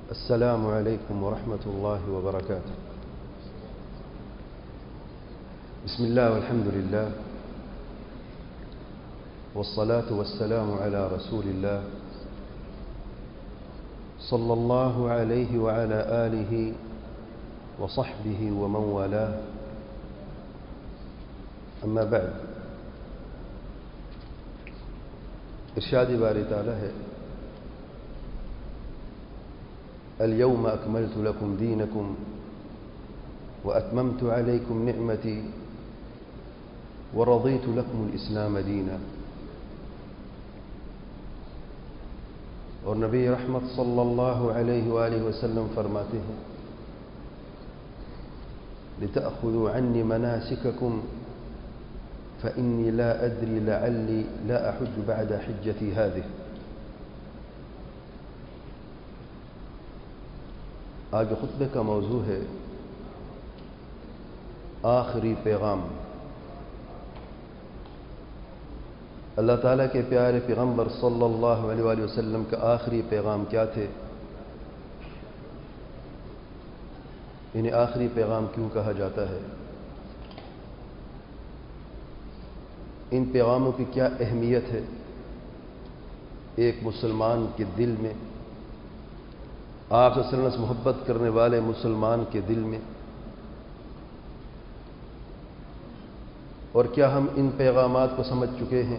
السلام عليكم ورحمة الله وبركاته. بسم الله والحمد لله والصلاة والسلام على رسول الله صلى الله عليه وعلى آله وصحبه ومن والاه. أما بعد، ارشاد باری تعالی ہے اليوم أكملت لكم دينكم وأتممت عليكم نعمتي ورضيت لكم الإسلام دينا. اور نبی رحمت صلی اللہ علیہ وآلہ وسلم فرماتے ہیں لتأخذوا عني مناسككم فإني لا أدري لعلي لا أحج بعد حجتي هذه. آج خطبے کا موضوع ہے آخری پیغام. اللہ تعالیٰ کے پیارے پیغمبر صلی اللہ علیہ وآلہ وسلم کا آخری پیغام کیا تھے؟ انہیں آخری پیغام کیوں کہا جاتا ہے؟ ان پیغاموں کی کیا اہمیت ہے ایک مسلمان کے دل میں، آپ صلی اللہ علیہ وسلم سے محبت کرنے والے مسلمان کے دل میں؟ اور کیا ہم ان پیغامات کو سمجھ چکے ہیں؟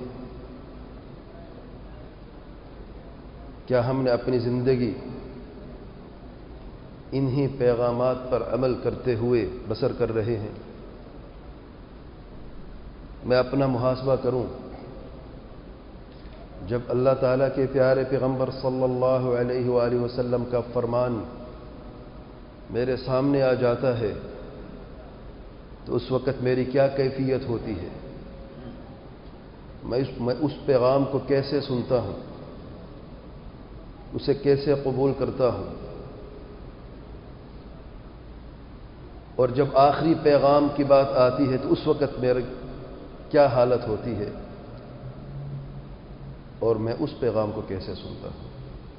کیا ہم نے اپنی زندگی انہی پیغامات پر عمل کرتے ہوئے بسر کر رہے ہیں؟ میں اپنا محاسبہ کروں، جب اللہ تعالیٰ کے پیارے پیغمبر صلی اللہ علیہ وآلہ وسلم کا فرمان میرے سامنے آ جاتا ہے تو اس وقت میری کیا کیفیت ہوتی ہے؟ میں اس پیغام کو کیسے سنتا ہوں، اسے کیسے قبول کرتا ہوں؟ اور جب آخری پیغام کی بات آتی ہے تو اس وقت میری کیا حالت ہوتی ہے اور میں اس پیغام کو کیسے سنتا ہوں؟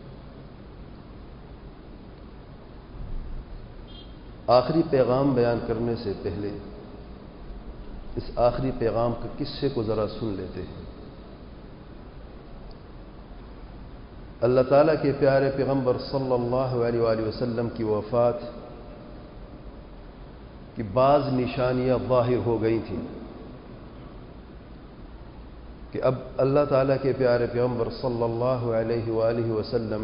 آخری پیغام بیان کرنے سے پہلے اس آخری پیغام کے قصے کو ذرا سن لیتے ہیں. اللہ تعالیٰ کے پیارے پیغمبر صلی اللہ علیہ وآلہ وسلم کی وفات کی بعض نشانیاں ظاہر ہو گئی تھیں کہ اب اللہ تعالیٰ کے پیارے پیغمبر صلی اللہ علیہ وآلہ وسلم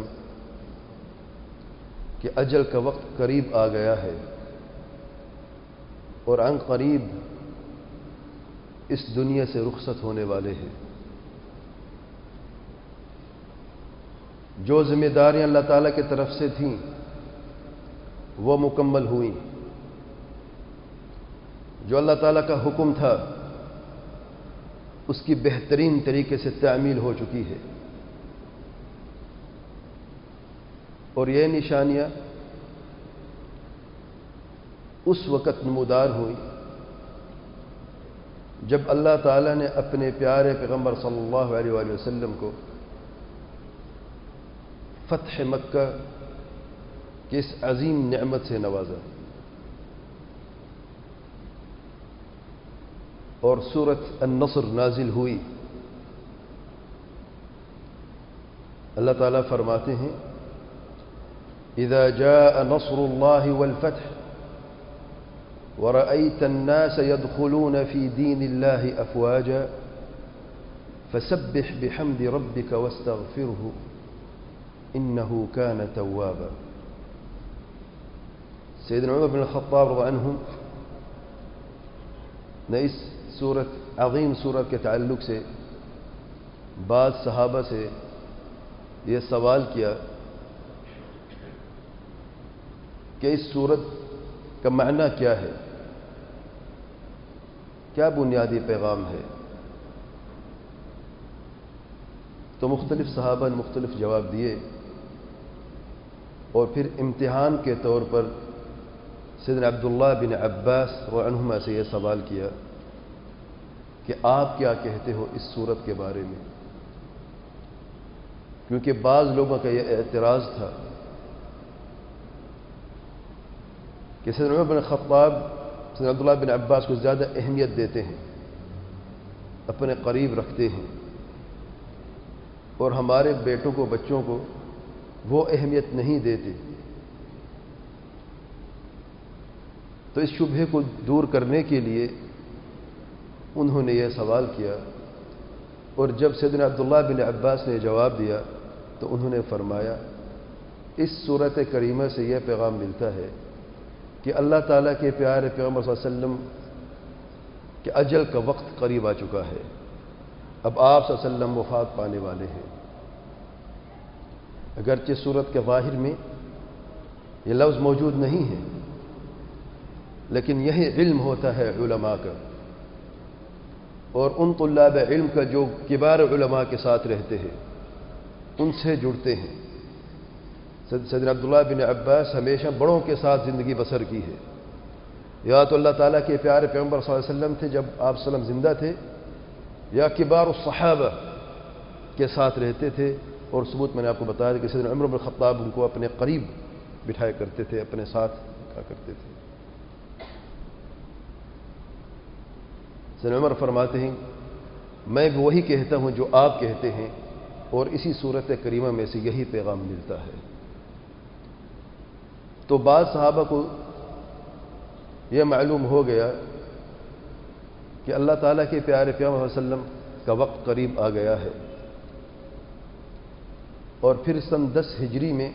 کہ اجل کا وقت قریب آ گیا ہے اور عن قریب اس دنیا سے رخصت ہونے والے ہیں. جو ذمہ داریاں اللہ تعالیٰ کی طرف سے تھیں وہ مکمل ہوئیں، جو اللہ تعالیٰ کا حکم تھا اس کی بہترین طریقے سے تعمیل ہو چکی ہے. اور یہ نشانیاں اس وقت نمودار ہوئی جب اللہ تعالیٰ نے اپنے پیارے پیغمبر صلی اللہ علیہ وآلہ وسلم کو فتح مکہ کی اس عظیم نعمت سے نوازا اور سورۃ النصر نازل ہوئی. اللہ تعالیٰ فرماتے ہیں اذا جاء نصر اللہ والفتح ورأيت الناس يدخلون في دين الله أفواجا فسبح بحمد ربك واستغفره إنه كان توابا. سیدنا عمر بن الخطاب رضی اللہ عنہ نے اس عظیم سورت کے تعلق سے بعض صحابہ سے یہ سوال کیا کہ اس سورت کا معنی کیا ہے، کیا بنیادی پیغام ہے؟ تو مختلف صحابہ نے مختلف جواب دیے اور پھر امتحان کے طور پر سیدنا عبداللہ بن عباس رضی اللہ عنہما سے یہ سوال کیا کہ آپ کیا کہتے ہو اس سورت کے بارے میں؟ کیونکہ بعض لوگوں کا یہ اعتراض تھا کہ سیدنا عمر بن خطاب سیدنا عبداللہ بن عباس کو زیادہ اہمیت دیتے ہیں، اپنے قریب رکھتے ہیں، اور ہمارے بیٹوں کو، بچوں کو وہ اہمیت نہیں دیتے. تو اس شبہے کو دور کرنے کے لیے انہوں نے یہ سوال کیا، اور جب سیدنا عبداللہ بن عباس نے جواب دیا تو انہوں نے فرمایا اس صورت کریمہ سے یہ پیغام ملتا ہے کہ اللہ تعالیٰ کے پیارے پیغمبر صلی اللہ علیہ وسلم کہ اجل کا وقت قریب آ چکا ہے، اب آپ صلی اللہ علیہ وسلم وفات پانے والے ہیں. اگرچہ صورت کے ظاہر میں یہ لفظ موجود نہیں ہے، لیکن یہی علم ہوتا ہے علماء کا، اور ان طلاب علم کا جو کبار علماء کے ساتھ رہتے ہیں، ان سے جڑتے ہیں. سیدنا عبداللہ بن عباس ہمیشہ بڑوں کے ساتھ زندگی بسر کی ہے. یا تو اللہ تعالیٰ کے پیارے پیغمبر صلی اللہ علیہ وسلم تھے جب آپ صلی اللہ علیہ وسلم زندہ تھے، یا کبار الصحابہ کے ساتھ رہتے تھے. اور ثبوت میں نے آپ کو بتایا کہ سیدنا عمر بن خطاب ان کو اپنے قریب بٹھایا کرتے تھے، اپنے ساتھ رکھا کرتے تھے. سیدنا عمر فرماتے ہیں میں بھی وہی کہتا ہوں جو آپ کہتے ہیں، اور اسی صورت کریمہ میں سے یہی پیغام ملتا ہے. تو بعض صحابہ کو یہ معلوم ہو گیا کہ اللہ تعالیٰ کے پیارے پیغمبر صلی اللہ علیہ وسلم کا وقت قریب آ گیا ہے، اور پھر سن 10 ہجری میں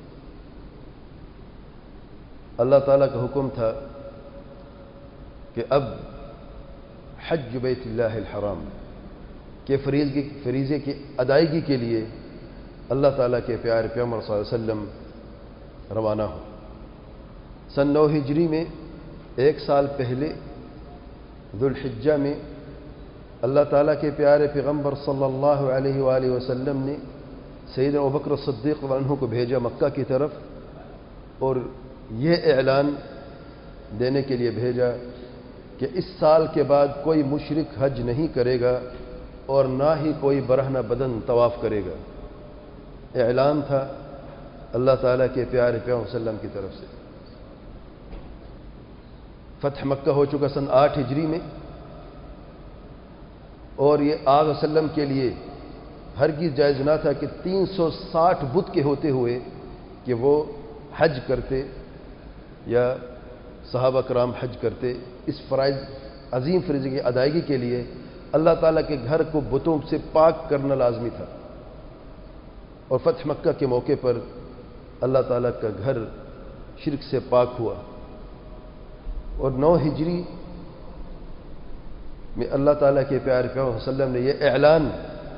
اللہ تعالیٰ کا حکم تھا کہ اب حج بیت اللہ الحرام کے فریضے کی ادائیگی کے لیے اللہ تعالیٰ کے پیارے پیغمبر صلی اللہ علیہ وسلم روانہ ہو. سن 9 ہجری میں 1 سال پہلے ذوالحجہ میں اللہ تعالیٰ کے پیارے پیغمبر صلی اللہ علیہ وآلہ وسلم نے سیدنا ابوبکر صدیق رضی اللہ عنہ کو بھیجا مکہ کی طرف، اور یہ اعلان دینے کے لیے بھیجا کہ اس سال کے بعد کوئی مشرک حج نہیں کرے گا اور نہ ہی کوئی برہنہ بدن طواف کرے گا. اعلان تھا اللہ تعالیٰ کے پیارے پیغمبر صلی اللہ علیہ وسلم کی طرف سے. فتح مکہ ہو چکا سن 8 ہجری میں، اور یہ آپ صلی اللہ علیہ وسلم کے لیے ہرگز جائز نہ تھا کہ 360 بت کے ہوتے ہوئے کہ وہ حج کرتے یا صحابہ کرام حج کرتے. اس فرائض عظیم فریضے کی ادائیگی کے لیے اللہ تعالیٰ کے گھر کو بتوں سے پاک کرنا لازمی تھا، اور فتح مکہ کے موقع پر اللہ تعالیٰ کا گھر شرک سے پاک ہوا. اور 9 ہجری میں اللہ تعالیٰ کے پیارے پیغمبر صلی اللہ علیہ وسلم نے یہ اعلان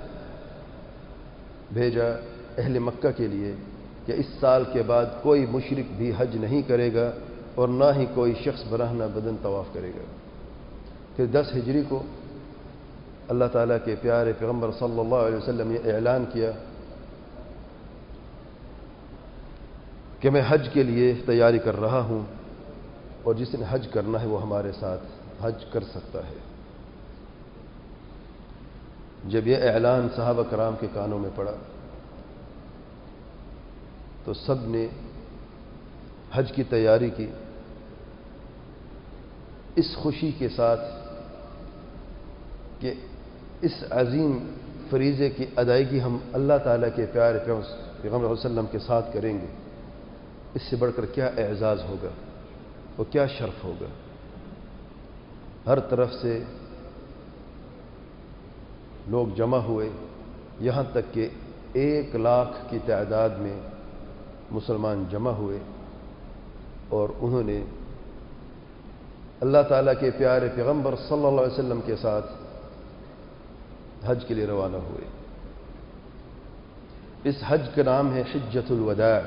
بھیجا اہل مکہ کے لیے کہ اس سال کے بعد کوئی مشرک بھی حج نہیں کرے گا اور نہ ہی کوئی شخص برہنہ بدن طواف کرے گا. پھر 10 ہجری کو اللہ تعالیٰ کے پیارے پیغمبر صلی اللہ علیہ وسلم نے اعلان کیا کہ میں حج کے لیے تیاری کر رہا ہوں، اور جس نے حج کرنا ہے وہ ہمارے ساتھ حج کر سکتا ہے. جب یہ اعلان صحابہ کرام کے کانوں میں پڑا تو سب نے حج کی تیاری کی، اس خوشی کے ساتھ کہ اس عظیم فریضے کی ادائیگی ہم اللہ تعالیٰ کے پیارے پیغمبر صلی اللہ علیہ وسلم کے ساتھ کریں گے. اس سے بڑھ کر کیا اعزاز ہوگا اور کیا شرف ہوگا. ہر طرف سے لوگ جمع ہوئے، یہاں تک کہ 1 لاکھ کی تعداد میں مسلمان جمع ہوئے، اور انہوں نے اللہ تعالیٰ کے پیارے پیغمبر صلی اللہ علیہ وسلم کے ساتھ حج کے لیے روانہ ہوئے. اس حج کا نام ہے حجۃ الوداع،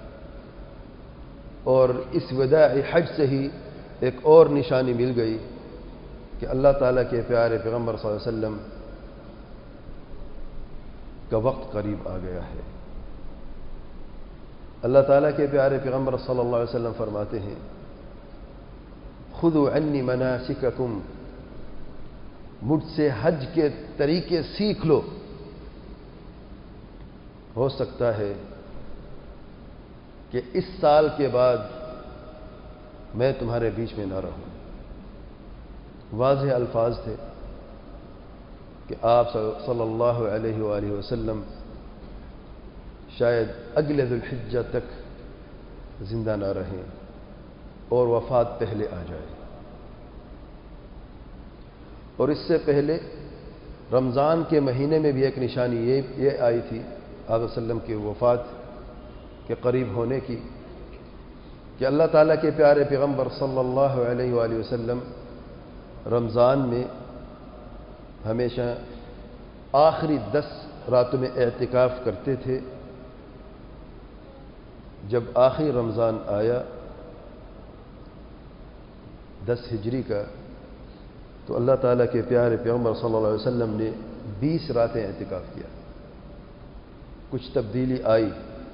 اور اس وداع حج سے ہی ایک اور نشانی مل گئی کہ اللہ تعالیٰ کے پیارے پیغمبر صلی اللہ علیہ وسلم کا وقت قریب آ گیا ہے. اللہ تعالیٰ کے پیارے پیغمبر صلی اللہ علیہ وسلم فرماتے ہیں خذوا عنی مناسککم، مجھ سے حج کے طریقے سیکھ لو. ہو سکتا ہے کہ اس سال کے بعد میں تمہارے بیچ میں نہ رہوں۔ واضح الفاظ تھے کہ آپ صلی اللہ علیہ وآلہ وسلم شاید اگلے ذوالحجہ تک زندہ نہ رہیں اور وفات پہلے آ جائے، اور اس سے پہلے رمضان کے مہینے میں بھی ایک نشانی یہ آئی تھی آپ صلی اللہ علیہ وسلم کی وفات کے قریب ہونے کی کہ اللہ تعالیٰ کے پیارے پیغمبر صلی اللہ علیہ وآلہ وسلم رمضان میں ہمیشہ آخری 10 راتوں میں اعتکاف کرتے تھے۔ جب آخری رمضان آیا 10 ہجری کا تو اللہ تعالیٰ کے پیارے پیغمبر صلی اللہ علیہ وسلم نے 20 راتیں اعتکاف کیا۔ کچھ تبدیلی آئی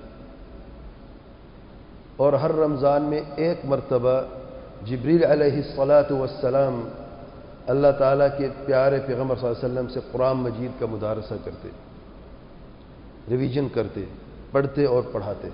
اور ہر رمضان میں ایک مرتبہ جبریل علیہ الصلاۃ والسلام اللہ تعالیٰ کے پیارے پیغمبر صلی اللہ علیہ وسلم سے قرآن مجید کا مدارسہ کرتے، ریویژن کرتے، پڑھتے اور پڑھاتے۔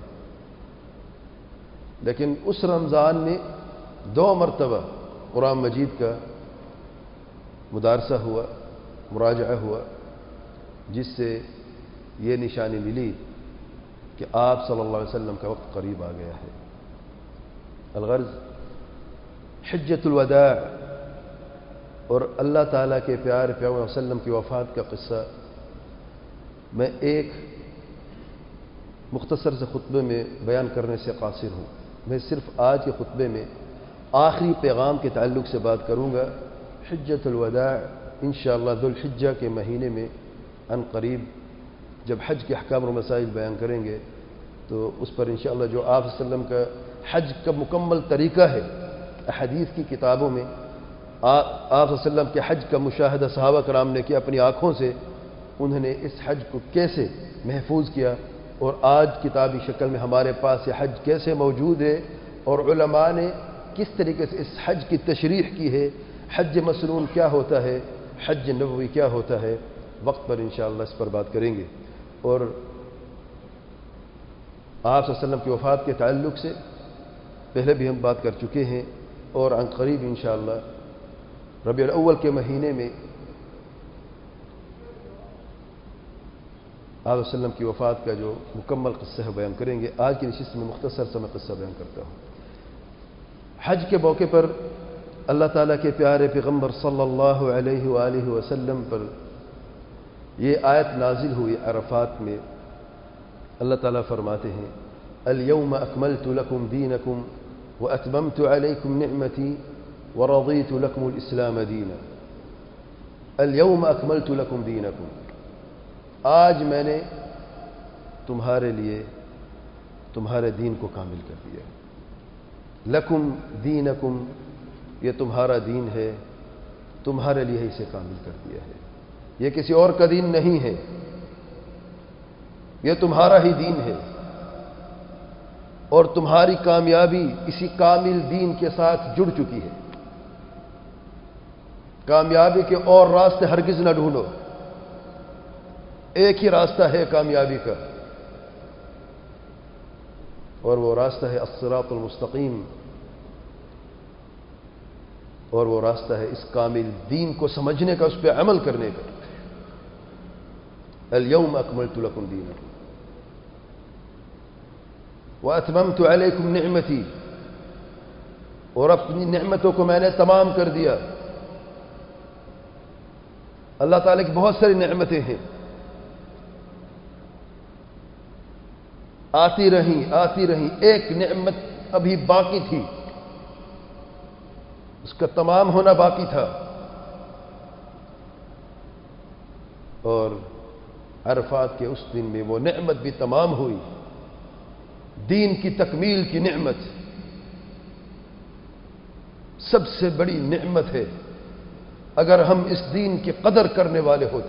لیکن اس رمضان میں 2 مرتبہ قرآن مجید کا مدارسہ ہوا، مراجعہ ہوا، جس سے یہ نشانی ملی کہ آپ صلی اللہ علیہ وسلم کا وقت قریب آ گیا ہے۔ الغرض حجۃ الوداع اور اللہ تعالیٰ کے پیارے پیغمبر صلی اللہ علیہ وسلم کی وفات کا قصہ میں ایک مختصر سے خطبے میں بیان کرنے سے قاصر ہوں۔ میں صرف آج کے خطبے میں آخری پیغام کے تعلق سے بات کروں گا۔ حجۃ الوداع انشاءاللہ ذوالحجہ کے مہینے میں عن قریب جب حج کے احکام اور مسائل بیان کریں گے تو اس پر انشاءاللہ جو آپ صلی اللہ علیہ وسلم کا حج کا مکمل طریقہ ہے، احادیث کی کتابوں میں آپ صلی اللہ علیہ وسلم کے حج کا مشاہدہ صحابہ کرام نے کیا، اپنی آنکھوں سے انہوں نے اس حج کو کیسے محفوظ کیا، اور آج کتابی شکل میں ہمارے پاس یہ حج کیسے موجود ہے، اور علماء نے کس طریقے سے اس حج کی تشریح کی ہے، حج مسنون کیا ہوتا ہے، حج نبوی کیا ہوتا ہے۔ وقت پر انشاءاللہ اس پر بات کریں گے۔ اور آپ صلی اللہ علیہ وسلم کی وفات کے تعلق سے پہلے بھی ہم بات کر چکے ہیں، اور عن قریب انشاءاللہ ربیع الاول کے مہینے میں آپ صلی اللہ علیہ وسلم کی وفات کا جو مکمل قصہ ہے بیان کریں گے۔ آج کی نشست میں مختصر سا میں قصہ بیان کرتا ہوں۔ حج کے موقع پر اللہ تعالیٰ کے پیارے پیغمبر صلی اللہ علیہ وآلہ وسلم پر یہ آیت نازل ہوئی عرفات میں۔ اللہ تعالیٰ فرماتے ہیں الیوم اکملت لکم دینکم واتممت علیکم نعمتی ورضیت لکم الاسلام دینا۔ الیوم اکملت لکم دینکم، آج میں نے تمہارے لیے تمہارے دین کو کامل کر دیا۔ لکم دینکم، یہ تمہارا دین ہے، تمہارے لیے اسے کامل کر دیا ہے۔ یہ کسی اور کا دین نہیں ہے، یہ تمہارا ہی دین ہے، اور تمہاری کامیابی اسی کامل دین کے ساتھ جڑ چکی ہے۔ کامیابی کے اور راستے ہرگز نہ ڈھونڈو، ایک ہی راستہ ہے کامیابی کا، اور وہ راستہ ہے الصراط المستقیم، اور وہ راستہ ہے اس کامل دین کو سمجھنے کا، اس پہ عمل کرنے کا۔ الیوم اکملت لکم دینکم واتممت علیکم نعمتی، اور اپنی نعمتوں کو میں نے تمام کر دیا۔ اللہ تعالیٰ کی بہت ساری نعمتیں ہیں، آتی رہیں، ایک نعمت ابھی باقی تھی، اس کا تمام ہونا باقی تھا، اور عرفات کے اس دن میں وہ نعمت بھی تمام ہوئی۔ دین کی تکمیل کی نعمت سب سے بڑی نعمت ہے۔ اگر ہم اس دین کی قدر کرنے والے ہوتے،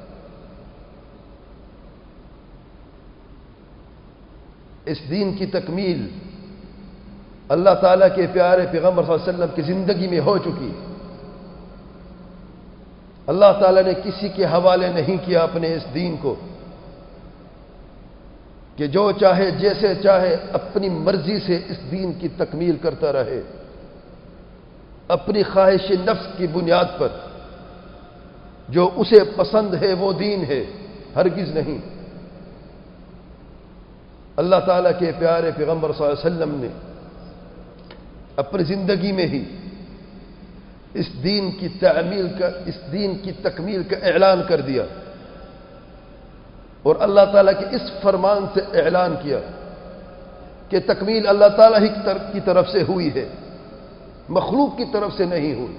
اس دین کی تکمیل اللہ تعالیٰ کے پیارے پیغمبر صلی اللہ علیہ وسلم کی زندگی میں ہو چکی۔ اللہ تعالیٰ نے کسی کے حوالے نہیں کیا اپنے اس دین کو کہ جو چاہے جیسے چاہے اپنی مرضی سے اس دین کی تکمیل کرتا رہے۔ اپنی خواہش نفس کی بنیاد پر جو اسے پسند ہے وہ دین ہے، ہرگز نہیں۔ اللہ تعالیٰ کے پیارے پیغمبر صلی اللہ علیہ وسلم نے اپنی زندگی میں ہی اس دین کی تکمیل کا اعلان کر دیا، اور اللہ تعالیٰ کے اس فرمان سے اعلان کیا کہ تکمیل اللہ تعالیٰ ہی کی طرف سے ہوئی ہے، مخلوق کی طرف سے نہیں ہوئی۔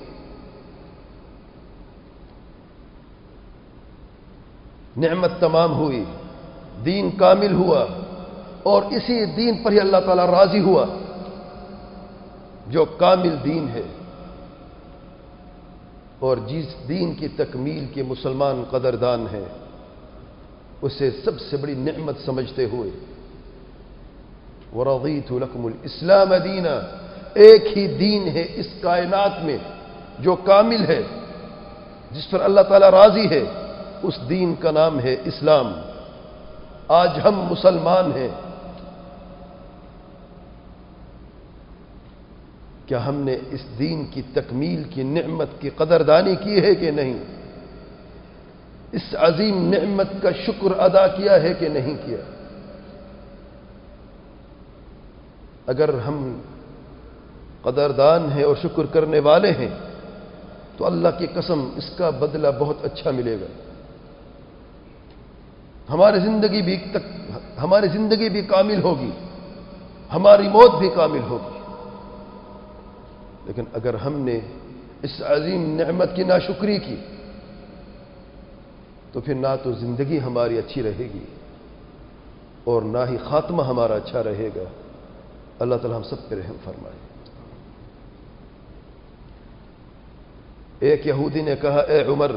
نعمت تمام ہوئی، دین کامل ہوا، اور اسی دین پر ہی اللہ تعالیٰ راضی ہوا جو کامل دین ہے، اور جس دین کی تکمیل کے مسلمان قدردان ہیں اسے سب سے بڑی نعمت سمجھتے ہوئے وَرَضِيتُ لَكُمُ الْإِسْلَامَ دِينًا، ایک ہی دین ہے اس کائنات میں جو کامل ہے، جس پر اللہ تعالیٰ راضی ہے، اس دین کا نام ہے اسلام۔ آج ہم مسلمان ہیں، کیا ہم نے اس دین کی تکمیل کی نعمت کی قدردانی کی ہے کہ نہیں؟ اس عظیم نعمت کا شکر ادا کیا ہے کہ نہیں کیا؟ اگر ہم قدردان ہیں اور شکر کرنے والے ہیں تو اللہ کی قسم اس کا بدلہ بہت اچھا ملے گا۔ ہماری زندگی بھی کامل ہوگی، ہماری موت بھی کامل ہوگی، لیکن اگر ہم نے اس عظیم نعمت کی ناشکری کی تو پھر نہ تو زندگی ہماری اچھی رہے گی اور نہ ہی خاتمہ ہمارا اچھا رہے گا۔ اللہ تعالی ہم سب پہ رحم فرمائے۔ ایک یہودی نے کہا، اے عمر،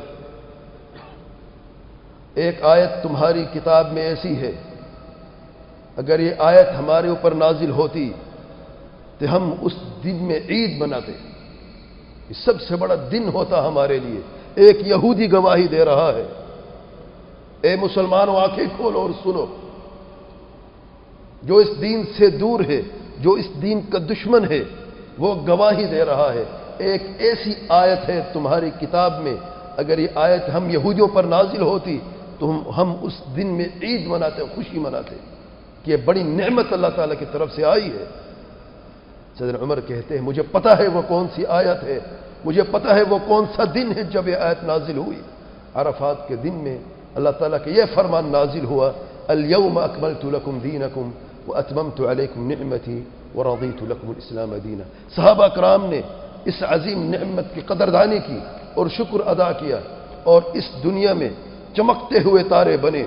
ایک آیت تمہاری کتاب میں ایسی ہے، اگر یہ آیت ہمارے اوپر نازل ہوتی تو ہم اس دن میں عید مناتے، یہ سب سے بڑا دن ہوتا ہمارے لیے۔ ایک یہودی گواہی دے رہا ہے، اے مسلمانوں آنکھیں کھولو اور سنو، جو اس دین سے دور ہے، جو اس دین کا دشمن ہے، وہ گواہی دے رہا ہے، ایک ایسی آیت ہے تمہاری کتاب میں، اگر یہ آیت ہم یہودیوں پر نازل ہوتی تو ہم اس دن میں عید مناتے، خوشی مناتے کہ یہ بڑی نعمت اللہ تعالیٰ کی طرف سے آئی ہے۔ سیدنا عمر کہتے ہیں، مجھے پتہ ہے وہ کون سی آیت ہے، مجھے پتہ ہے وہ کون سا دن ہے جب یہ آیت نازل ہوئی۔ عرفات کے دن میں اللہ تعالیٰ کا یہ فرمان نازل ہوا، اليوم اکملت لکم دینکم واتممت علیکم نعمتی ورضیت لکم الاسلام دینا۔ صحابہ کرام نے اس عظیم نعمت کی قدردانی کی اور شکر ادا کیا، اور اس دنیا میں چمکتے ہوئے تارے بنے،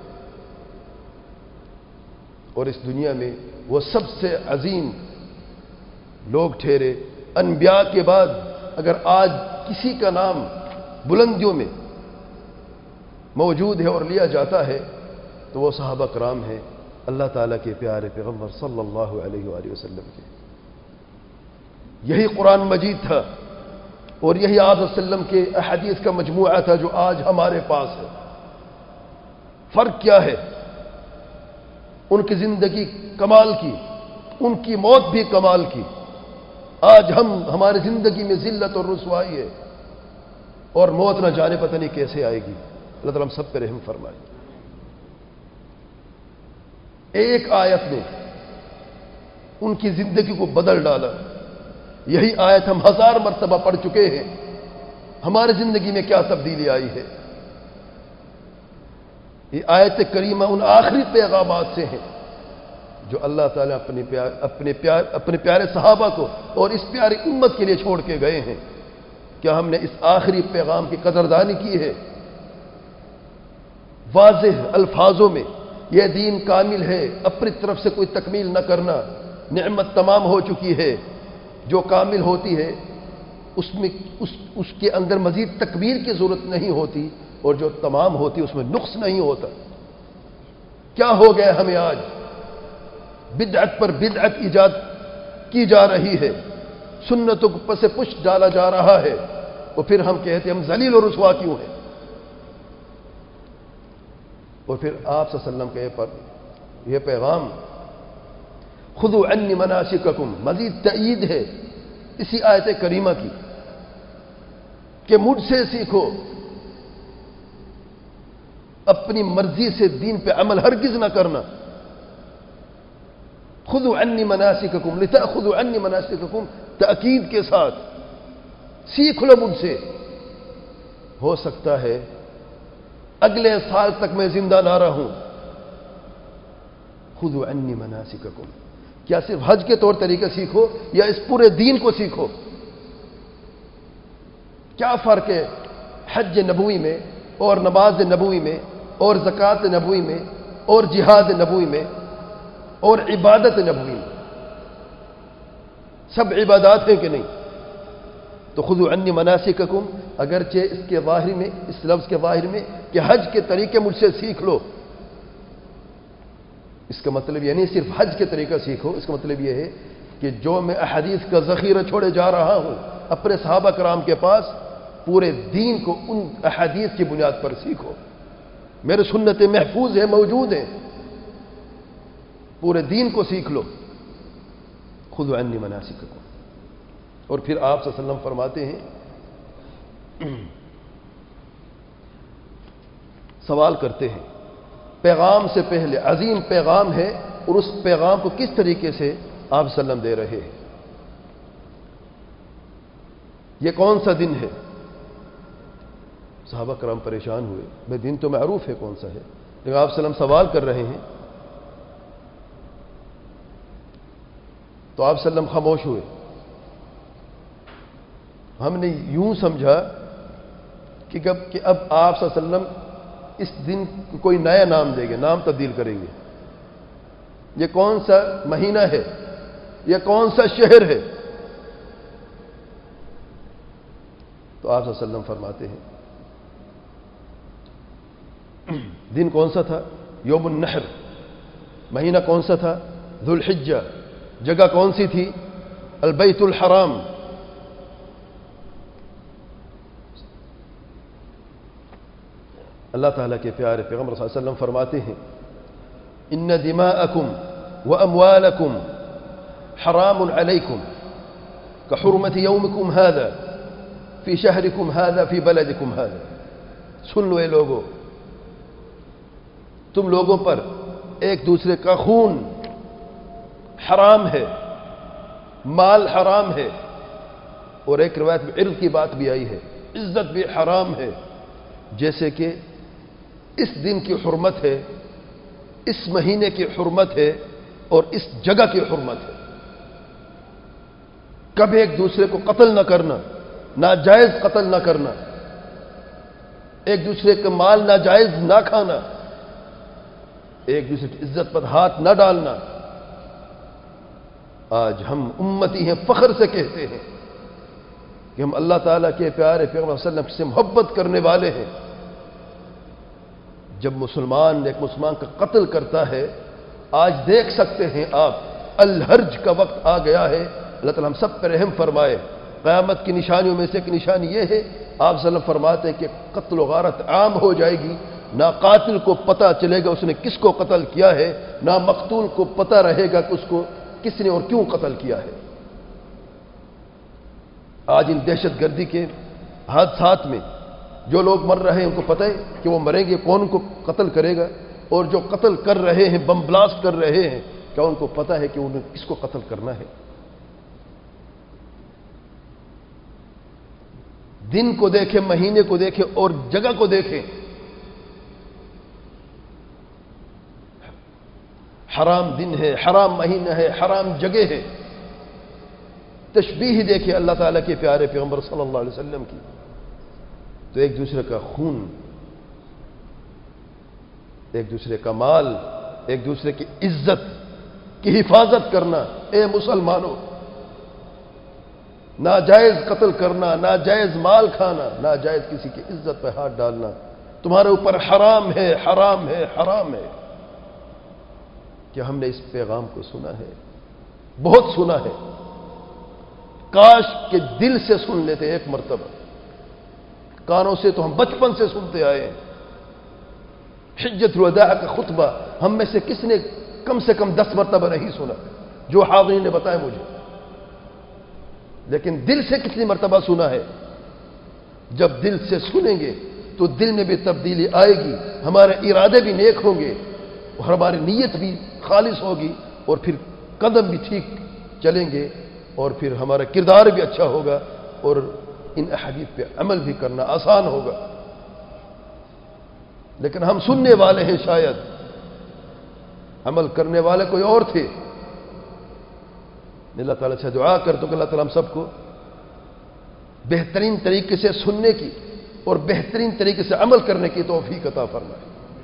اور اس دنیا میں وہ سب سے عظیم لوگ ٹھہرے۔ انبیاء کے بعد اگر آج کسی کا نام بلندیوں میں موجود ہے اور لیا جاتا ہے تو وہ صحابہ کرام ہیں، اللہ تعالیٰ کے پیارے پیغمبر صلی اللہ علیہ وآلہ وسلم کے۔ یہی قرآن مجید تھا اور یہی آپ صلی اللہ علیہ وسلم کے احادیث کا مجموعہ تھا جو آج ہمارے پاس ہے۔ فرق کیا ہے؟ ان کی زندگی کمال کی، ان کی موت بھی کمال کی۔ آج ہماری زندگی میں ذلت اور رسوائی ہے، اور موت نہ جانے پتہ نہیں کیسے آئے گی۔ اللہ تعالیٰ ہم سب پہ رحم فرمائے۔ ایک آیت نے ان کی زندگی کو بدل ڈالا۔ یہی آیت ہم 1000 مرتبہ پڑھ چکے ہیں، ہماری زندگی میں کیا تبدیلی آئی ہے؟ یہ آیت کریمہ ان آخری پیغامات سے ہیں جو اللہ تعالیٰ اپنے پیارے صحابہ کو اور اس پیاری امت کے لیے چھوڑ کے گئے ہیں۔ کیا ہم نے اس آخری پیغام کی قدردانی کی ہے؟ واضح الفاظوں میں یہ دین کامل ہے، اپنی طرف سے کوئی تکمیل نہ کرنا، نعمت تمام ہو چکی ہے، جو کامل ہوتی ہے اس کے اندر مزید تکمیل کی ضرورت نہیں ہوتی، اور جو تمام ہوتی اس میں نقص نہیں ہوتا۔ کیا ہو گیا ہمیں آج؟ بدعت پر بدعت ایجاد کی جا رہی ہے، سنتوں کو پس پش ڈالا جا رہا ہے، اور پھر ہم کہتے ہیں ہم ذلیل و رسوا کیوں ہیں؟ اور پھر آپ صلی اللہ علیہ وسلم کا یہ پیغام خذوا عنی مناسککم مزید تأیید ہے اسی آیت کریمہ کی کہ مجھ سے سیکھو، اپنی مرضی سے دین پہ عمل ہرگز نہ کرنا. خذوا عنی مناسککم لتأخذوا عنی مناسککم، تاکید کے ساتھ سیکھ لو مجھ سے. ہو سکتا ہے اگلے سال تک میں زندہ نہ رہوں. خذوا عنی مناسککم، کیا صرف حج کے طور طریقے سیکھو یا اس پورے دین کو سیکھو؟ کیا فرق ہے حج نبوی میں اور نماز نبوی میں اور زکوٰۃ نبوی میں اور جہاد نبوی میں اور عبادت نبوی میں؟ سب عبادات ہیں کہ نہیں؟ تو خذوا عنی مناسککم، اگرچہ اس کے ظاہر میں، اس لفظ کے ظاہر میں کہ حج کے طریقے مجھ سے سیکھ لو، اس کا مطلب یہ نہیں صرف حج کے طریقہ سیکھو. اس کا مطلب یہ ہے کہ جو میں احادیث کا ذخیرہ چھوڑے جا رہا ہوں اپنے صحابہ کرام کے پاس، پورے دین کو ان احادیث کی بنیاد پر سیکھو. میرے سنتیں محفوظ ہیں، موجود ہیں، پورے دین کو سیکھ لو. خذوا عنی مناسککم. اور پھر آپ صلی اللہ علیہ وسلم فرماتے ہیں، سوال کرتے ہیں پیغام سے پہلے، عظیم پیغام ہے اور اس پیغام کو کس طریقے سے آپ صلی اللہ علیہ وسلم دے رہے ہیں؟ یہ کون سا دن ہے؟ صحابہ کرام پریشان ہوئے، بھائی دن تو معروف ہے کون سا ہے، لیکن آپ صلی اللہ علیہ وسلم سوال کر رہے ہیں. تو آپ صلی اللہ علیہ وسلم خاموش ہوئے. ہم نے یوں سمجھا کہ اب آپ صلی اللہ علیہ وسلم اس دن کو کوئی نیا نام دیں گے، نام تبدیل کریں گے. یہ کون سا مہینہ ہے، یہ کون سا شہر ہے؟ تو آپ صلی اللہ علیہ وسلم فرماتے ہیں دن کون سا تھا؟ یوم النحر. مہینہ کون سا تھا؟ ذو الحجہ. جگہ کون سی تھی؟ البیت الحرام. اللہ تعالیٰ کے پیارے پیغمبر صلی اللہ علیہ وسلم فرماتے ہیں ان دماءکم واموالکم حرام علیکم کحرمت یومکم هذا فی شہرکم هذا فی بلدکم هذا. سن لو اے لوگو، تم لوگوں پر ایک دوسرے کا خون حرام ہے، مال حرام ہے، اور ایک روایت میں عرض کی بات بھی آئی ہے، عزت بھی حرام ہے، جیسے کہ اس دن کی حرمت ہے، اس مہینے کی حرمت ہے اور اس جگہ کی حرمت ہے. کبھی ایک دوسرے کو قتل نہ کرنا، ناجائز قتل نہ کرنا، ایک دوسرے کا مال ناجائز نہ کھانا، ایک دوسرے کی عزت پر ہاتھ نہ ڈالنا. آج ہم امتی ہیں، فخر سے کہتے ہیں کہ ہم اللہ تعالیٰ کے پیارے پیغمبر صلی اللہ علیہ وسلم سے محبت کرنے والے ہیں. جب مسلمان ایک مسلمان کا قتل کرتا ہے، آج دیکھ سکتے ہیں آپ، الحرج کا وقت آ گیا ہے. اللہ تعالیٰ ہم سب پر رحم فرمائے. قیامت کی نشانیوں میں سے ایک نشانی یہ ہے، آپ صلی اللہ علیہ وسلم فرماتے ہیں کہ قتل و غارت عام ہو جائے گی. نہ قاتل کو پتہ چلے گا اس نے کس کو قتل کیا ہے، نہ مقتول کو پتہ رہے گا کہ اس کو کس نے اور کیوں قتل کیا ہے. آج ان دہشت گردی کے حادثات میں جو لوگ مر رہے ہیں ان کو پتہ ہے کہ وہ مریں گے، کون ان کو قتل کرے گا؟ اور جو قتل کر رہے ہیں، بم بلاسٹ کر رہے ہیں، کیا ان کو پتہ ہے کہ انہیں کس کو قتل کرنا ہے؟ دن کو دیکھیں، مہینے کو دیکھیں اور جگہ کو دیکھیں. حرام دن ہے، حرام مہینہ ہے، حرام جگہ ہے. تشبیہ دیکھیں اللہ تعالیٰ کے پیارے پیغمبر صلی اللہ علیہ وسلم کی. تو ایک دوسرے کا خون، ایک دوسرے کا مال، ایک دوسرے کی عزت کی حفاظت کرنا. اے مسلمانوں، ناجائز قتل کرنا، ناجائز مال کھانا، ناجائز کسی کی عزت پہ ہاتھ ڈالنا تمہارے اوپر حرام ہے، حرام ہے، حرام ہے. کیا ہم نے اس پیغام کو سنا ہے؟ بہت سنا ہے. کاش کہ دل سے سن لیتے ایک مرتبہ. کانوں سے تو ہم بچپن سے سنتے آئے ہیں. حجت الوداع کا خطبہ ہم میں سے کس نے کم سے کم 10 مرتبہ نہیں سنا، جو حاضرین نے بتایا مجھے. لیکن دل سے کتنی مرتبہ سنا ہے؟ جب دل سے سنیں گے تو دل میں بھی تبدیلی آئے گی، ہمارے ارادے بھی نیک ہوں گے اور ہماری نیت بھی خالص ہوگی، اور پھر قدم بھی ٹھیک چلیں گے، اور پھر ہمارا کردار بھی اچھا ہوگا، اور ان احادیث پہ عمل بھی کرنا آسان ہوگا۔ لیکن ہم سننے والے ہیں، شاید عمل کرنے والے کوئی اور تھے۔ اللہ تعالیٰ سے دعا کرتا ہوں کہ اللہ تعالیٰ ہم سب کو بہترین طریقے سے سننے کی اور بہترین طریقے سے عمل کرنے کی توفیق عطا فرمائے۔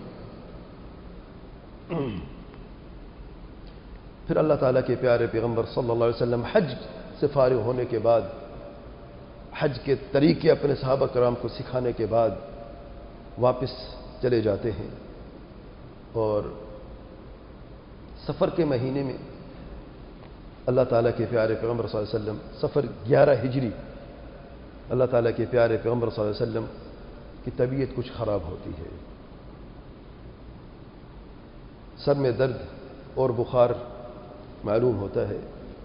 پھر اللہ تعالیٰ کے پیارے پیغمبر صلی اللہ علیہ وسلم حج سے فارغ ہونے کے بعد، حج کے طریقے اپنے صحابہ کرام کو سکھانے کے بعد واپس چلے جاتے ہیں، اور سفر کے مہینے میں اللہ تعالیٰ کے پیارے پیغمبر صلی اللہ علیہ وسلم، سفر 11 ہجری، اللہ تعالیٰ کے پیارے پیغمبر صلی اللہ علیہ وسلم کی طبیعت کچھ خراب ہوتی ہے، سر میں درد اور بخار معلوم ہوتا ہے۔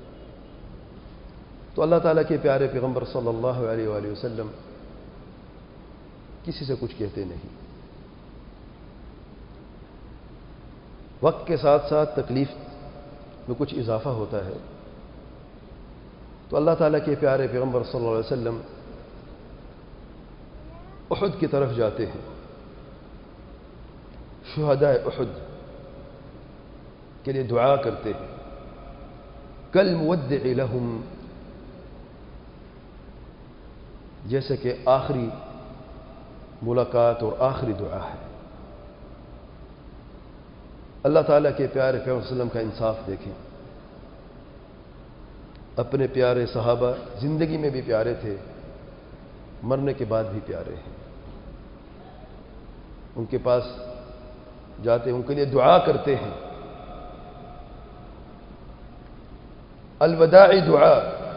تو اللہ تعالیٰ کے پیارے پیغمبر صلی اللہ علیہ وآلہ وسلم کسی سے کچھ کہتے نہیں۔ وقت کے ساتھ ساتھ تکلیف میں کچھ اضافہ ہوتا ہے، تو اللہ تعالیٰ کے پیارے پیغمبر صلی اللہ علیہ وسلم احد کی طرف جاتے ہیں، شہداء احد کے لیے دعا کرتے ہیں، کل مودع لہم، جیسے کہ آخری ملاقات اور آخری دعا ہے۔ اللہ تعالیٰ کے پیارے پیغمبر صلی اللہ علیہ وسلم کا انصاف دیکھیں، اپنے پیارے صحابہ زندگی میں بھی پیارے تھے، مرنے کے بعد بھی پیارے ہیں، ان کے پاس جاتے ہیں، ان کے لیے دعا کرتے ہیں، الوداع دعا،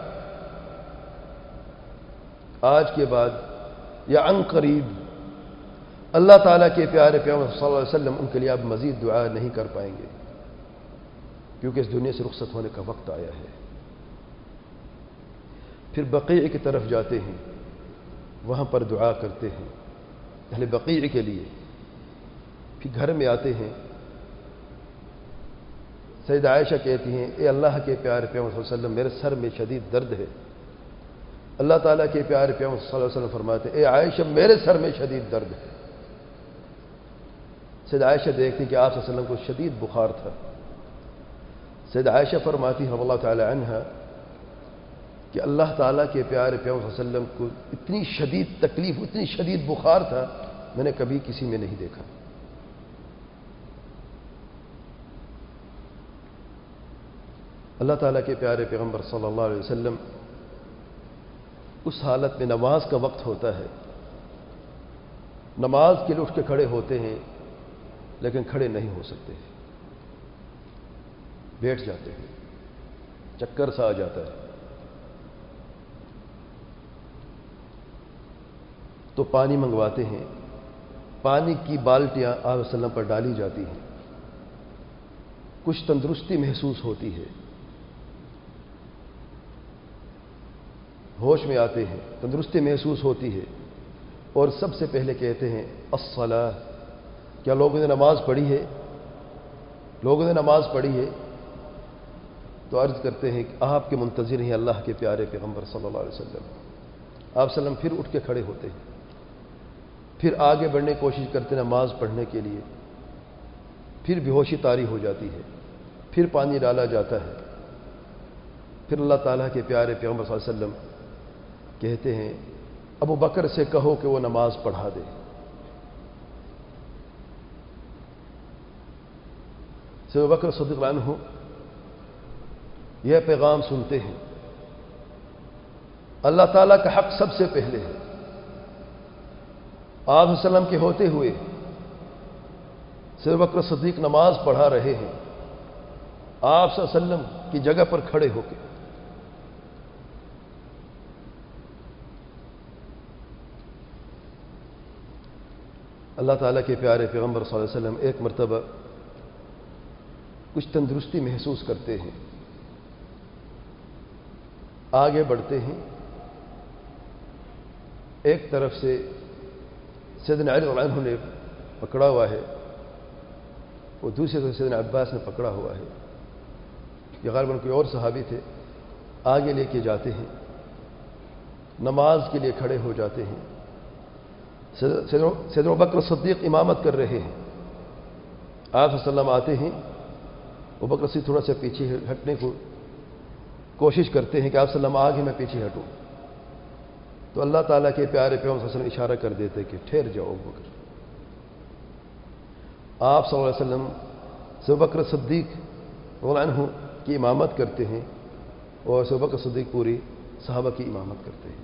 آج کے بعد یا عن قریب اللہ تعالیٰ کے پیارے پیغمبر صلی اللہ علیہ وسلم ان کے لیے اب مزید دعا نہیں کر پائیں گے، کیونکہ اس دنیا سے رخصت ہونے کا وقت آیا ہے۔ پھر بقیع کی طرف جاتے ہیں، وہاں پر دعا کرتے ہیں اہل بقیع کے لیے، پھر گھر میں آتے ہیں، سیدہ عائشہ کہتی ہیں، اے اللہ کے پیارے پیغمبر صلی اللہ علیہ وسلم میرے سر میں شدید درد ہے۔ اللہ تعالیٰ کے پیارے پیغمبر صلی اللہ علیہ وسلم فرماتے ہیں، اے عائشہ میرے سر میں شدید درد ہے۔ سیدہ عائشہ دیکھتی کہ آپ صلی اللہ علیہ وسلم کو شدید بخار تھا۔ سیدہ عائشہ فرماتی ہیں اللہ تعالی عنہا کہ اللہ تعالیٰ کے پیارے پیغمبر صلی اللہ علیہ وسلم کو اتنی شدید تکلیف، اتنی شدید بخار تھا، میں نے کبھی کسی میں نہیں دیکھا۔ اللہ تعالیٰ کے پیارے پیغمبر صلی اللہ علیہ وسلم اس حالت میں نماز کا وقت ہوتا ہے، نماز کے لیے اٹھ کے کھڑے ہوتے ہیں، لیکن کھڑے نہیں ہو سکتے، بیٹھ جاتے ہیں، چکر سا آ جاتا ہے، تو پانی منگواتے ہیں، پانی کی بالٹیاں آپ صلی اللہ علیہ وسلم پر ڈالی جاتی ہیں، کچھ تندرستی محسوس ہوتی ہے، ہوش میں آتے ہیں، تندرستی محسوس ہوتی ہے، اور سب سے پہلے کہتے ہیں الصلاۃ، کیا لوگوں نے نماز پڑھی ہے؟ لوگوں نے نماز پڑھی ہے؟ تو عرض کرتے ہیں کہ آپ کے منتظر ہیں اللہ کے پیارے پیغمبر صلی اللہ علیہ وسلم۔ آپ صلی اللہ علیہ وسلم پھر اٹھ کے کھڑے ہوتے ہیں، پھر آگے بڑھنے کی کوشش کرتے ہیں نماز پڑھنے کے لیے، پھر بے ہوشی طاری ہو جاتی ہے، پھر پانی ڈالا جاتا ہے، پھر اللہ تعالیٰ کے پیارے پیغمبر صلی اللہ علیہ وسلم کہتے ہیں ابو بکر سے کہو کہ وہ نماز پڑھا دے۔ ابو بکر صدیق عنہ یہ پیغام سنتے ہیں، اللہ تعالیٰ کا حق سب سے پہلے ہے، آپ صلی اللہ علیہ وسلم کے ہوتے ہوئے ابو بکر صدیق نماز پڑھا رہے ہیں، آپ صلی اللہ علیہ وسلم کی جگہ پر کھڑے ہو کے۔ اللہ تعالیٰ کے پیارے پیغمبر صلی اللہ علیہ وسلم ایک مرتبہ کچھ تندرستی محسوس کرتے ہیں، آگے بڑھتے ہیں، ایک طرف سے سیدنا علی رضی اللہ عنہ نے پکڑا ہوا ہے اور دوسری طرف سیدنا عباس نے پکڑا ہوا ہے، یہ غالباً کوئی اور صحابی تھے، آگے لے کے جاتے ہیں، نماز کے لیے کھڑے ہو جاتے ہیں۔ سیدنا ابوبکر صدیق امامت کر رہے ہیں، آپ صلی اللہ علیہ وسلم آتے ہیں، ابوبکر صدیق تھوڑا سا پیچھے ہٹنے کو کوشش کرتے ہیں کہ آپ صلی اللہ علیہ وسلم آگے میں پیچھے ہٹوں، تو اللہ تعالیٰ کے پیارے پیغمبر صلی اللہ علیہ وسلم اشارہ کر دیتے کہ ٹھہر جاؤ ابوبکر۔ آپ صلی اللہ علیہ وسلم ابوبکر صدیق رضی اللہ عنہ کی امامت کرتے ہیں اور ابوبکر صدیق پوری صحابہ کی امامت کرتے ہیں۔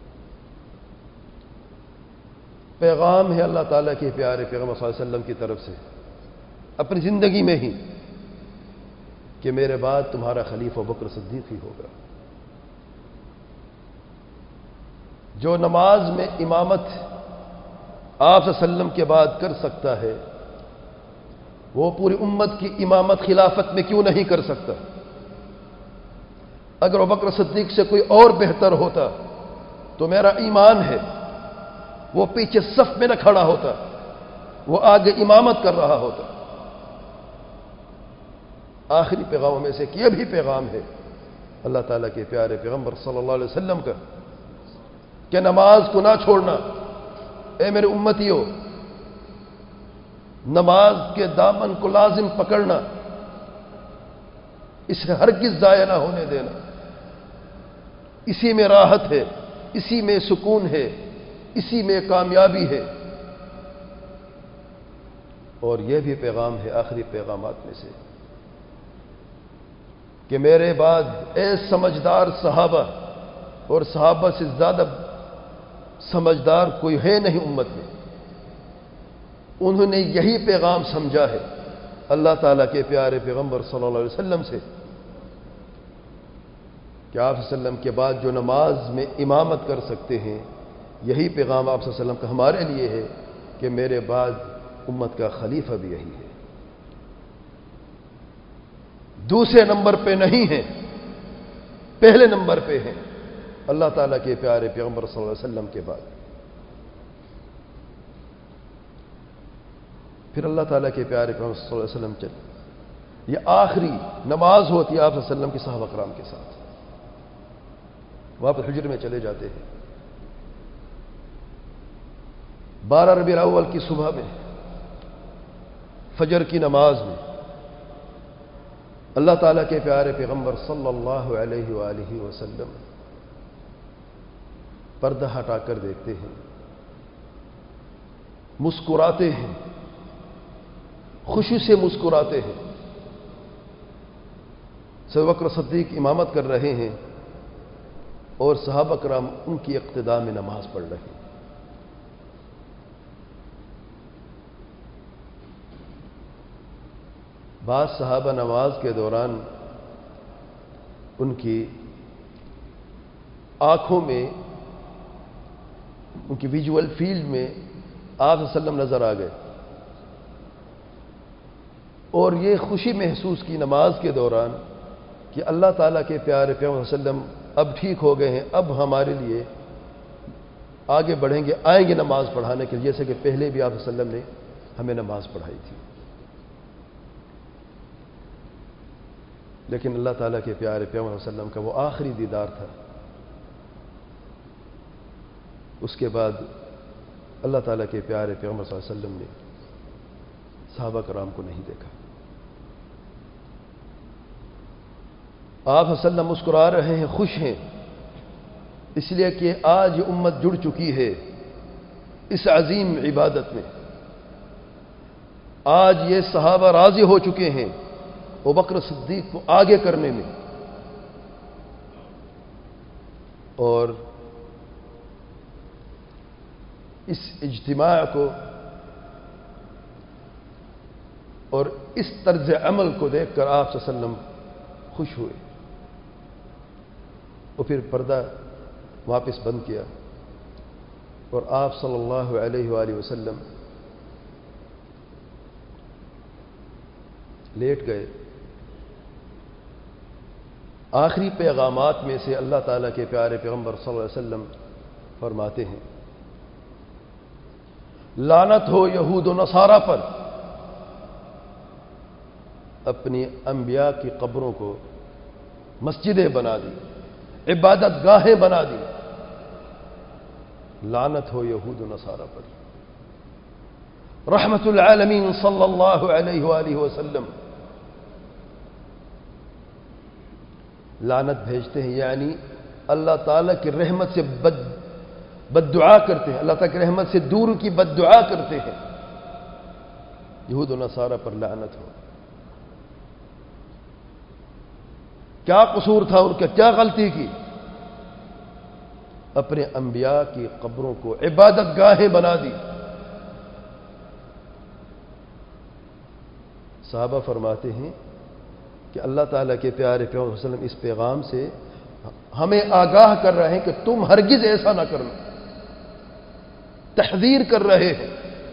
پیغام ہے اللہ تعالیٰ کے پیارے پیغمبر صلی اللہ علیہ وسلم کی طرف سے اپنی زندگی میں ہی کہ میرے بعد تمہارا خلیفہ ابوبکر صدیق ہی ہوگا۔ جو نماز میں امامت آپ صلی اللہ علیہ وسلم کے بعد کر سکتا ہے، وہ پوری امت کی امامت خلافت میں کیوں نہیں کر سکتا؟ اگر ابوبکر صدیق سے کوئی اور بہتر ہوتا تو میرا ایمان ہے وہ پیچھے صف میں نہ کھڑا ہوتا، وہ آگے امامت کر رہا ہوتا۔ آخری پیغاموں میں سے یہ بھی پیغام ہے اللہ تعالیٰ کے پیارے پیغمبر صلی اللہ علیہ وسلم کا کہ نماز کو نہ چھوڑنا۔ اے میرے امتیوں، نماز کے دامن کو لازم پکڑنا، اسے ہرگز ضائع نہ ہونے دینا۔ اسی میں راحت ہے، اسی میں سکون ہے، اسی میں کامیابی ہے۔ اور یہ بھی پیغام ہے آخری پیغامات میں سے کہ میرے بعد اے سمجھدار صحابہ، اور صحابہ سے زیادہ سمجھدار کوئی ہے نہیں امت میں، انہوں نے یہی پیغام سمجھا ہے اللہ تعالیٰ کے پیارے پیغمبر صلی اللہ علیہ وسلم سے کہ آپ صلی اللہ علیہ وسلم کے بعد جو نماز میں امامت کر سکتے ہیں، یہی پیغام آپ صلی اللہ علیہ وسلم کا ہمارے لیے ہے کہ میرے بعد امت کا خلیفہ بھی یہی ہے، دوسرے نمبر پہ نہیں ہے، پہلے نمبر پہ ہے اللہ تعالیٰ کے پیارے پیغمبر صلی اللہ علیہ وسلم کے بعد۔ پھر اللہ تعالیٰ کے پیارے پیغمبر صلی اللہ علیہ وسلم چل، یہ آخری نماز ہوتی ہے آپ صلی اللہ علیہ وسلم کے صحابہ کرام کے ساتھ، واپس حجر میں چلے جاتے ہیں۔ 12 ربیع الاول کی صبح میں فجر کی نماز میں اللہ تعالیٰ کے پیارے پیغمبر صلی اللہ علیہ وآلہ وسلم پردہ ہٹا کر دیکھتے ہیں، مسکراتے ہیں، خوشی سے مسکراتے ہیں۔ ابوبکر صدیق امامت کر رہے ہیں اور صحابہ کرام ان کی اقتداء میں نماز پڑھ رہے ہیں۔ بعض صحابہ نماز کے دوران ان کی آنکھوں میں، ان کی ویژول فیلڈ میں آپ صلی اللہ علیہ وسلم نظر آ گئے اور یہ خوشی محسوس کی نماز کے دوران کہ اللہ تعالیٰ کے پیارے پیغمبر صلی اللہ علیہ وسلم اب ٹھیک ہو گئے ہیں، اب ہمارے لیے آگے بڑھیں گے، آئیں گے نماز پڑھانے کے لیے، جیسے کہ پہلے بھی آپ صلی اللہ علیہ وسلم نے ہمیں نماز پڑھائی تھی۔ لیکن اللہ تعالیٰ کے پیارے پیغمبر صلی اللہ علیہ وسلم کا وہ آخری دیدار تھا، اس کے بعد اللہ تعالیٰ کے پیارے پیغمبر صلی اللہ علیہ وسلم نے صحابہ کرام کو نہیں دیکھا۔ آپ صلی اللہ علیہ وسلم مسکرا رہے ہیں، خوش ہیں، اس لیے کہ آج یہ امت جڑ چکی ہے اس عظیم عبادت میں۔ آج یہ صحابہ راضی ہو چکے ہیں ابوبکر صدیق کو آگے کرنے میں، اور اس اجتماع کو اور اس طرز عمل کو دیکھ کر آپ صلی اللہ علیہ وسلم خوش ہوئے، اور پھر پردہ واپس بند کیا اور آپ صلی اللہ علیہ وآلہ وسلم لیٹ گئے آخری پیغامات میں سے اللہ تعالیٰ کے پیارے پیغمبر صلی اللہ علیہ وسلم فرماتے ہیں لعنت ہو یہود و نصارہ پر، اپنی انبیاء کی قبروں کو مسجدیں بنا دی، عبادت گاہیں بنا دی، لعنت ہو یہود و نصارہ پر۔ رحمت العالمین صلی اللہ علیہ وآلہ وسلم لعنت بھیجتے ہیں، یعنی اللہ تعالیٰ کی رحمت سے بد دعا کرتے ہیں، اللہ تعالیٰ کی رحمت سے دور کی بد دعا کرتے ہیں، یہود و نصارہ پر لعنت ہو۔ کیا قصور تھا ان کا، کیا غلطی کی؟ اپنے انبیاء کی قبروں کو عبادت گاہیں بنا دی۔ صحابہ فرماتے ہیں کہ اللہ تعالیٰ کے پیارے پیغمبر صلی اللہ علیہ وسلم اس پیغام سے ہمیں آگاہ کر رہے ہیں کہ تم ہرگز ایسا نہ کرنا، تحذیر کر رہے ہیں۔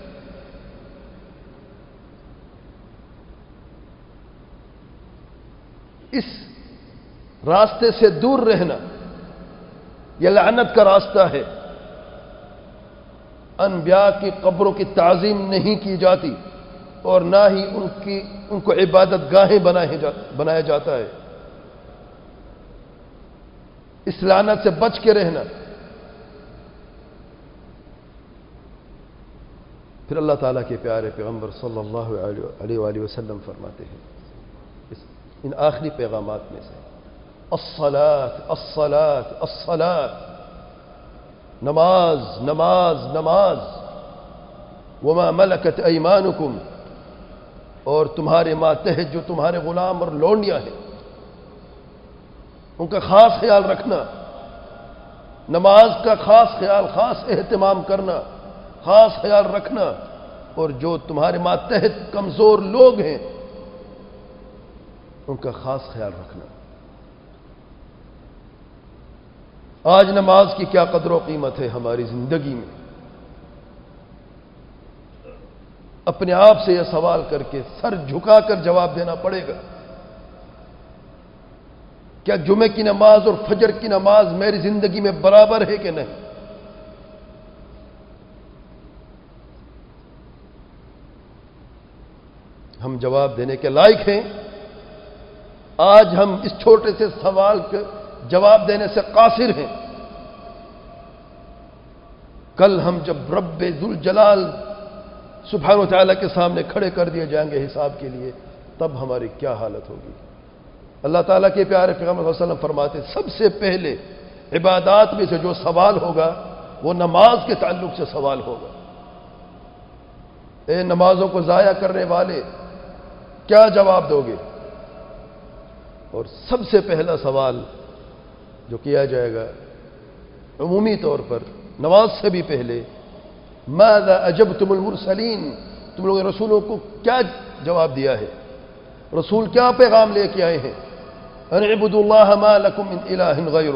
اس راستے سے دور رہنا، یہ لعنت کا راستہ ہے۔ انبیاء کی قبروں کی تعظیم نہیں کی جاتی اور نہ ہی ان کو عبادت گاہیں بنایا جاتا ہے۔ اس لعنت سے بچ کے رہنا۔ پھر اللہ تعالیٰ کے پیارے پیغمبر صلی اللہ علیہ وآلہ وسلم فرماتے ہیں ان آخری پیغامات میں سے الصلاۃ الصلاۃ الصلاۃ، نماز نماز نماز، وما ملکت ایمانکم، اور تمہارے ماتحت جو تمہارے غلام اور لونڈیاں ہیں ان کا خاص خیال رکھنا، نماز کا خاص خیال، خاص اہتمام کرنا، خاص خیال رکھنا، اور جو تمہارے ماتحت کمزور لوگ ہیں ان کا خاص خیال رکھنا۔ آج نماز کی کیا قدر و قیمت ہے ہماری زندگی میں؟ اپنے آپ سے یہ سوال کر کے سر جھکا کر جواب دینا پڑے گا، کیا جمعے کی نماز اور فجر کی نماز میری زندگی میں برابر ہے کہ نہیں؟ ہم جواب دینے کے لائق ہیں؟ آج ہم اس چھوٹے سے سوال کے جواب دینے سے قاصر ہیں۔ کل ہم جب رب ذوالجلال سبحانہ و تعالیٰ کے سامنے کھڑے کر دیے جائیں گے حساب کے لیے، تب ہماری کیا حالت ہوگی؟ اللہ تعالیٰ کے پیارے پیغمبر صلی اللہ علیہ وسلم فرماتے سب سے پہلے عبادات میں سے جو سوال ہوگا وہ نماز کے تعلق سے سوال ہوگا۔ اے نمازوں کو ضائع کرنے والے، کیا جواب دو گے؟ اور سب سے پہلا سوال جو کیا جائے گا عمومی طور پر نماز سے بھی پہلے، ماذا اجبتم المرسلین، تم لوگوں نے رسولوں کو کیا جواب دیا ہے؟ رسول کیا پیغام لے کے آئے ہیں؟ ان اعبدوا اللہ ما لکم من الہ غیرہ،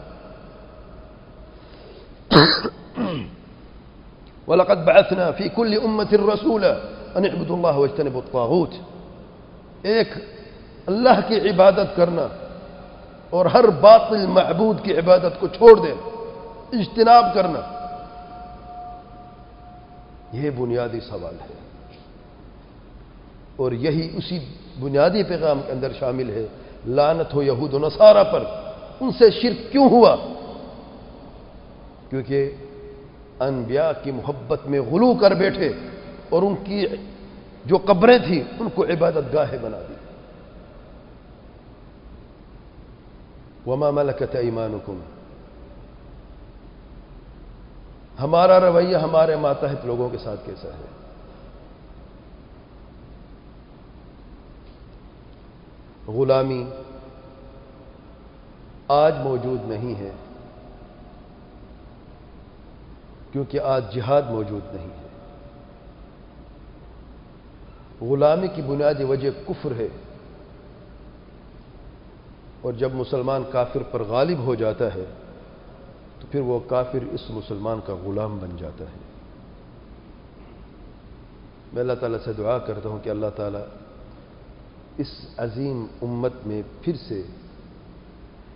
وَلَقَدْ بَعَثْنَا فِي كُلِّ أُمَّةٍ رَسُولًا أَنِ اعْبُدُوا اللَّهَ وَاجْتَنِبُوا الطَّاغُوتَ۔ ایک اللہ کی عبادت کرنا اور ہر باطل معبود کی عبادت کو چھوڑ دیں، اجتناب کرنا، یہ بنیادی سوال ہے، اور یہی اسی بنیادی پیغام کے اندر شامل ہے۔ لعنت ہو یہود و نصارہ پر، ان سے شرک کیوں ہوا؟ کیونکہ انبیاء کی محبت میں غلو کر بیٹھے اور ان کی جو قبریں تھیں ان کو عبادت گاہیں بنا دی۔ وما ملکت ایمانکم، ہمارا رویہ ہمارے ماتحت لوگوں کے ساتھ کیسا ہے؟ غلامی آج موجود نہیں ہے کیونکہ آج جہاد موجود نہیں ہے۔ غلامی کی بنیادی وجہ کفر ہے، اور جب مسلمان کافر پر غالب ہو جاتا ہے تو پھر وہ کافر اس مسلمان کا غلام بن جاتا ہے۔ میں اللہ تعالیٰ سے دعا کرتا ہوں کہ اللہ تعالیٰ اس عظیم امت میں پھر سے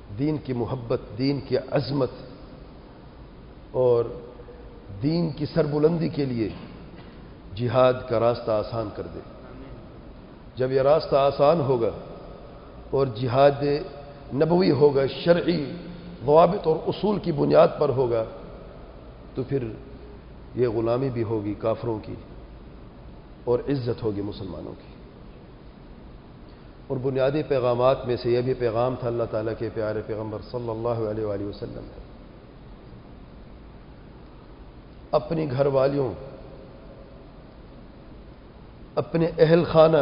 دین کی محبت، دین کی عظمت اور دین کی سربلندی کے لیے جہاد کا راستہ آسان کر دے۔ جب یہ راستہ آسان ہوگا اور جہاد نبوی ہوگا، شرعی ضوابط اور اصول کی بنیاد پر ہوگا، تو پھر یہ غلامی بھی ہوگی کافروں کی اور عزت ہوگی مسلمانوں کی۔ اور بنیادی پیغامات میں سے یہ بھی پیغام تھا اللہ تعالیٰ کے پیارے پیغمبر صلی اللہ علیہ وآلہ وسلم کا، اپنی گھر والیوں، اپنے اہل خانہ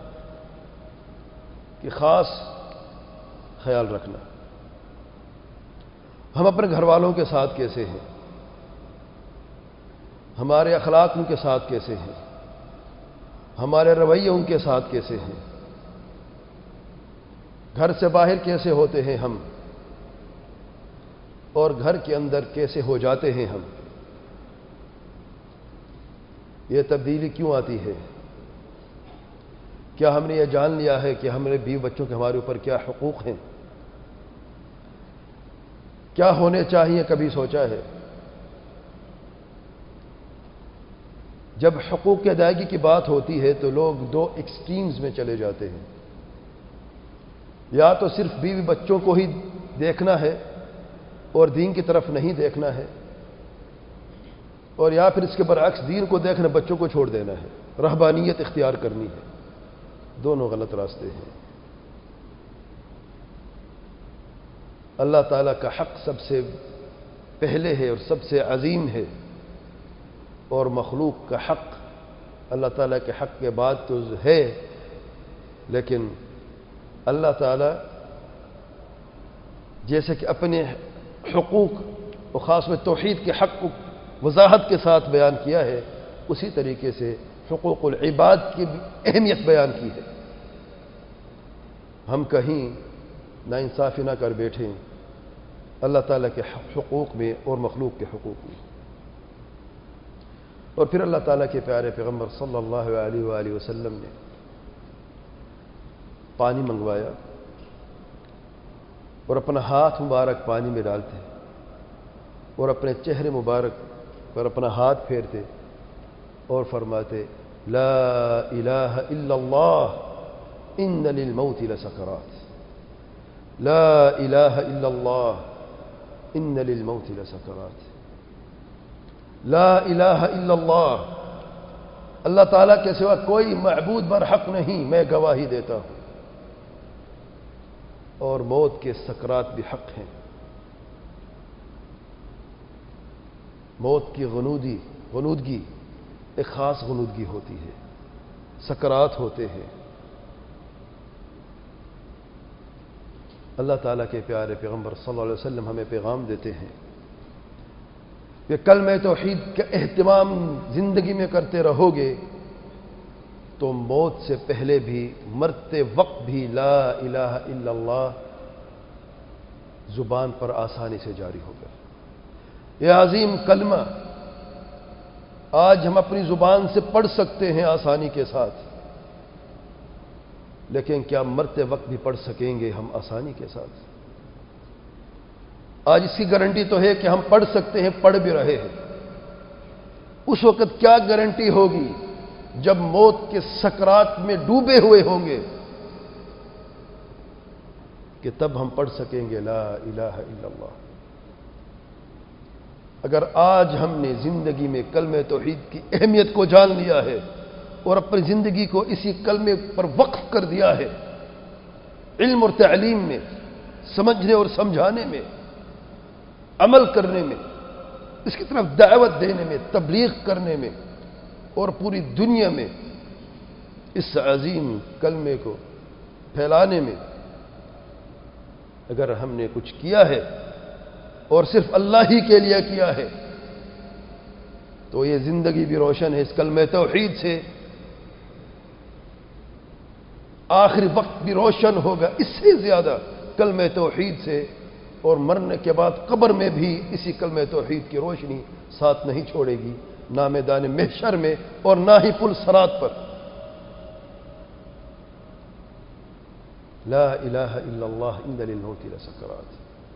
کی خاص خیال رکھنا۔ ہم اپنے گھر والوں کے ساتھ کیسے ہیں، ہمارے اخلاق ان کے ساتھ کیسے ہیں، ہمارے رویے ان کے ساتھ کیسے ہیں، گھر سے باہر کیسے ہوتے ہیں ہم، اور گھر کے اندر کیسے ہو جاتے ہیں ہم، یہ تبدیلی کیوں آتی ہے؟ کیا ہم نے یہ جان لیا ہے کہ ہمارے بیوی بچوں کے ہمارے اوپر کیا حقوق ہیں، کیا ہونے چاہیے؟ کبھی سوچا ہے؟ جب حقوق کی ادائیگی کی بات ہوتی ہے تو لوگ دو ایکسٹریمز میں چلے جاتے ہیں، یا تو صرف بیوی بچوں کو ہی دیکھنا ہے اور دین کی طرف نہیں دیکھنا ہے، اور یا پھر اس کے برعکس دین کو دیکھنا، بچوں کو چھوڑ دینا ہے، رہبانیت اختیار کرنی ہے۔ دونوں غلط راستے ہیں۔ اللہ تعالیٰ کا حق سب سے پہلے ہے اور سب سے عظیم ہے، اور مخلوق کا حق اللہ تعالیٰ کے حق کے بعد تو ہے، لیکن اللہ تعالیٰ جیسے کہ اپنے حقوق اور خاص میں توحید کے حق کو وضاحت کے ساتھ بیان کیا ہے، اسی طریقے سے حقوق العباد کی بھی اہمیت بیان کی ہے۔ ہم کہیں ناانصافی نہ کر بیٹھیں اللہ تعالیٰ کے حقوق میں اور مخلوق کے حقوق میں۔ اور پھر اللہ تعالیٰ کے پیارے پیغمبر صلی اللہ علیہ وآلہ وسلم نے پانی منگوایا اور اپنا ہاتھ مبارک پانی میں ڈالتے اور اپنے چہرے مبارک پر اپنا ہاتھ پھیرتے اور فرماتے لا الہ الا اللہ ان للموت لسکرات، لا الہ الا اللہ ان للموت لسکرات، لا الہ الا اللہ، اللہ تعالیٰ کے سوا کوئی معبود برحق نہیں، میں گواہی دیتا ہوں، اور موت کے سکرات بھی حق ہیں۔ موت کی غنودگی ایک خاص غنودگی ہوتی ہے، سکرات ہوتے ہیں۔ اللہ تعالیٰ کے پیارے پیغمبر صلی اللہ علیہ وسلم ہمیں پیغام دیتے ہیں کہ کلمہ توحید کا اہتمام زندگی میں کرتے رہو گے تو موت سے پہلے بھی، مرتے وقت بھی لا الہ الا اللہ زبان پر آسانی سے جاری ہوگا۔ یہ عظیم کلمہ آج ہم اپنی زبان سے پڑھ سکتے ہیں آسانی کے ساتھ، لیکن کیا مرتے وقت بھی پڑھ سکیں گے ہم آسانی کے ساتھ؟ آج اس کی گارنٹی تو ہے کہ ہم پڑھ سکتے ہیں، پڑھ بھی رہے ہیں۔ اس وقت کیا گارنٹی ہوگی جب موت کے سکرات میں ڈوبے ہوئے ہوں گے کہ تب ہم پڑھ سکیں گے لا الہ الا اللہ۔ اگر آج ہم نے زندگی میں کلمہ توحید کی اہمیت کو جان لیا ہے اور اپنی زندگی کو اسی کلمے پر وقف کر دیا ہے، علم اور تعلیم میں، سمجھنے اور سمجھانے میں، عمل کرنے میں، اس کی طرف دعوت دینے میں، تبلیغ کرنے میں، اور پوری دنیا میں اس عظیم کلمے کو پھیلانے میں اگر ہم نے کچھ کیا ہے اور صرف اللہ ہی کے لیے کیا ہے تو یہ زندگی بھی روشن ہے اس کلمہ توحید سے، آخری وقت بھی روشن ہوگا اس سے زیادہ کلمہ توحید سے، اور مرنے کے بعد قبر میں بھی اسی کلمہ توحید کی روشنی ساتھ نہیں چھوڑے گی، نہ میدان محشر میں اور نہ ہی پل صراط پر۔ لا الہ الا اللہ ان للموت لسکرات۔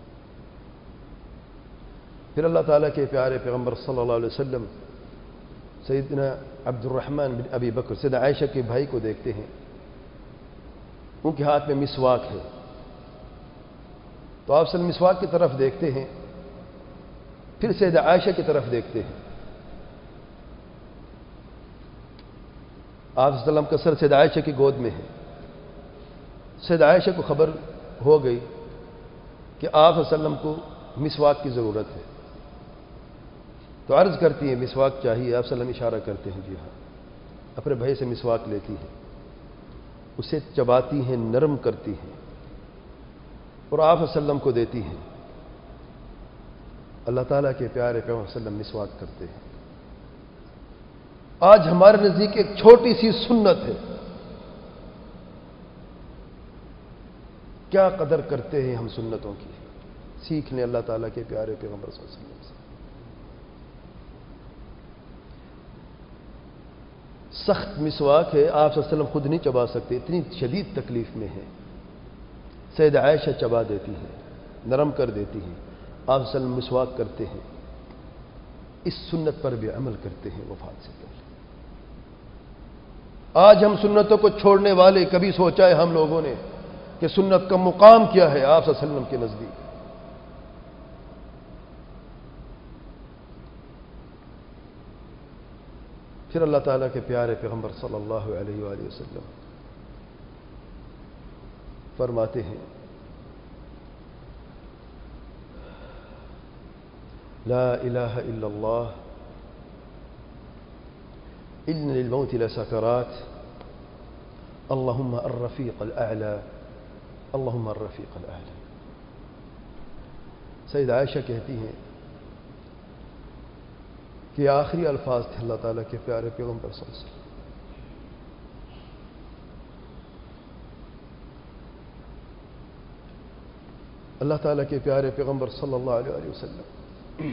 پھر اللہ تعالیٰ کے پیارے پیغمبر صلی اللہ علیہ وسلم سیدنا عبد الرحمن بن ابی بکر سیدہ عائشہ کے بھائی کو دیکھتے ہیں، ان کے ہاتھ میں مسواک ہے، تو آپ صلی اللہ علیہ وسلم مسواک کی طرف دیکھتے ہیں، پھر سیدہ عائشہ کی طرف دیکھتے ہیں۔ آپ صلی اللہ علیہ وسلم کا سر سیدہ عائشہ کی گود میں ہے۔ سیدہ عائشہ کو خبر ہو گئی کہ آپ صلی اللہ علیہ وسلم کو مسواک کی ضرورت ہے، تو عرض کرتی ہیں مسواک چاہیے۔ آپ صلی اللہ علیہ وسلم اشارہ کرتے ہیں جی ہاں، اپنے بھائی سے مسواک لیتی ہیں، اسے چباتی ہیں، نرم کرتی ہیں، اور آپ صلی اللہ علیہ وسلم کو دیتی ہیں۔ اللہ تعالیٰ کے پیارے پیغمبر صلی اللہ علیہ وسلم مسواک کرتے ہیں۔ آج ہمارے نزدیک ایک چھوٹی سی سنت ہے، کیا قدر کرتے ہیں ہم سنتوں کی، سیکھ لیں اللہ تعالیٰ کے پیارے پیغمبر صلی اللہ علیہ وسلم سے۔ سخت مسواک ہے، آپ صلی اللہ علیہ وسلم خود نہیں چبا سکتے، اتنی شدید تکلیف میں ہے، سیدہ عائشہ چبا دیتی ہیں، نرم کر دیتی ہیں، آپ صلی اللہ علیہ وسلم مسواک کرتے ہیں۔ اس سنت پر بھی عمل کرتے ہیں وفات سے پہلے۔ آج ہم سنتوں کو چھوڑنے والے، کبھی سوچا ہے ہم لوگوں نے کہ سنت کا مقام کیا ہے آپ صلی اللہ علیہ وسلم کے نزدیک؟ پھر اللہ تعالیٰ کے پیارے پیغمبر صلی اللہ علیہ وآلہ وسلم فرماتے ہیں لا الہ الا اللہ ان للموت لسکرات اللہم الرفیق الاعلی اللہم الرفیق الاعلی۔ سیدہ عائشہ کہتی ہیں کہ آخری الفاظ تھے اللہ تعالیٰ کے پیارے پیغمبر صلی اللہ علیہ وسلم۔ اللہ تعالیٰ کے پیارے پیغمبر صلی اللہ علیہ وسلم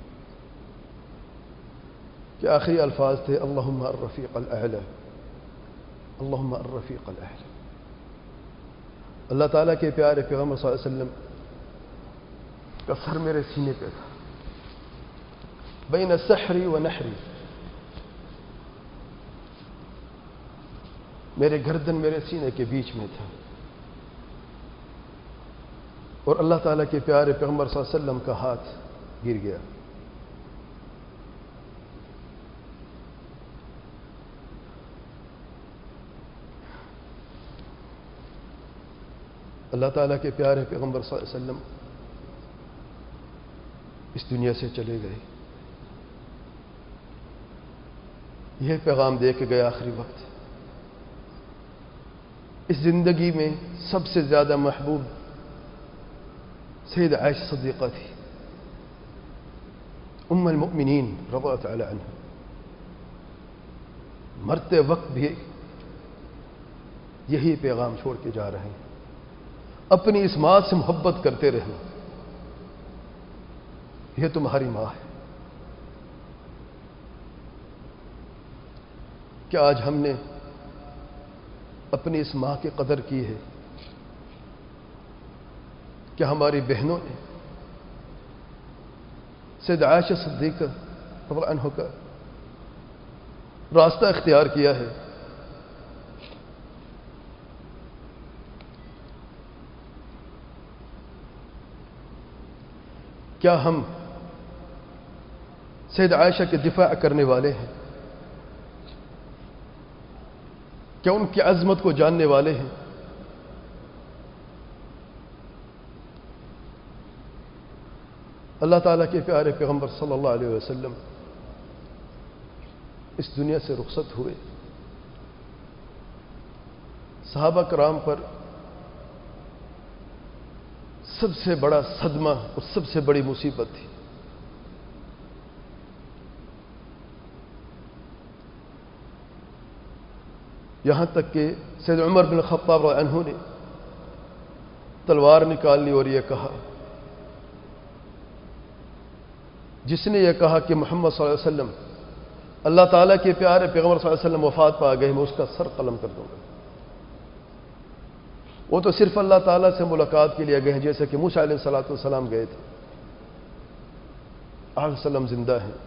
کے آخری الفاظ تھے اللہم الرفیق الاعلی اللہم الرفیق الاعلی۔ اللہ تعالیٰ کے پیارے پیغمبر صلی اللہ علیہ وسلم کا سر میرے سینے پہ تھا، بین سحری و نحری، میرے گردن میرے سینے کے بیچ میں تھا، اور اللہ تعالیٰ کے پیارے پیغمبر صلی اللہ علیہ وسلم کا ہاتھ گر گیا۔ اللہ تعالیٰ کے پیارے پیغمبر صلی اللہ علیہ وسلم اس دنیا سے چلے گئے۔ یہ پیغام دے کے گیا آخری وقت، اس زندگی میں سب سے زیادہ محبوب سیدہ عائشہ صدیقہ تھی، ام المؤمنین رضی اللہ تعالی عنہ۔ مرتے وقت بھی یہی پیغام چھوڑ کے جا رہے ہیں، اپنی اس ماں سے محبت کرتے رہنا، یہ تمہاری ماں ہے۔ کیا آج ہم نے اپنی اس ماں کی قدر کی ہے؟ کیا ہماری بہنوں نے سیدہ عائشہ صدیقہ رضی اللہ عنہا کا راستہ اختیار کیا ہے؟ کیا ہم سیدہ عائشہ کے دفاع کرنے والے ہیں؟ کیا ان کی عظمت کو جاننے والے ہیں؟ اللہ تعالیٰ کے پیارے پیغمبر صلی اللہ علیہ وسلم اس دنیا سے رخصت ہوئے، صحابہ کرام پر سب سے بڑا صدمہ اور سب سے بڑی مصیبت تھی۔ یہاں تک کہ سید عمر بن خطاب رضی اللہ عنہ نے تلوار نکال لی اور یہ کہا، جس نے یہ کہا کہ محمد صلی اللہ علیہ وسلم اللہ تعالیٰ کے پیارے پیغمبر صلی اللہ علیہ وسلم وفات پا گئے، میں اس کا سر قلم کر دوں گا۔ وہ تو صرف اللہ تعالیٰ سے ملاقات کے لیے گئے ہیں، جیسے کہ موسیٰ علیہ السلام گئے تھے۔ آپ وسلم زندہ ہیں،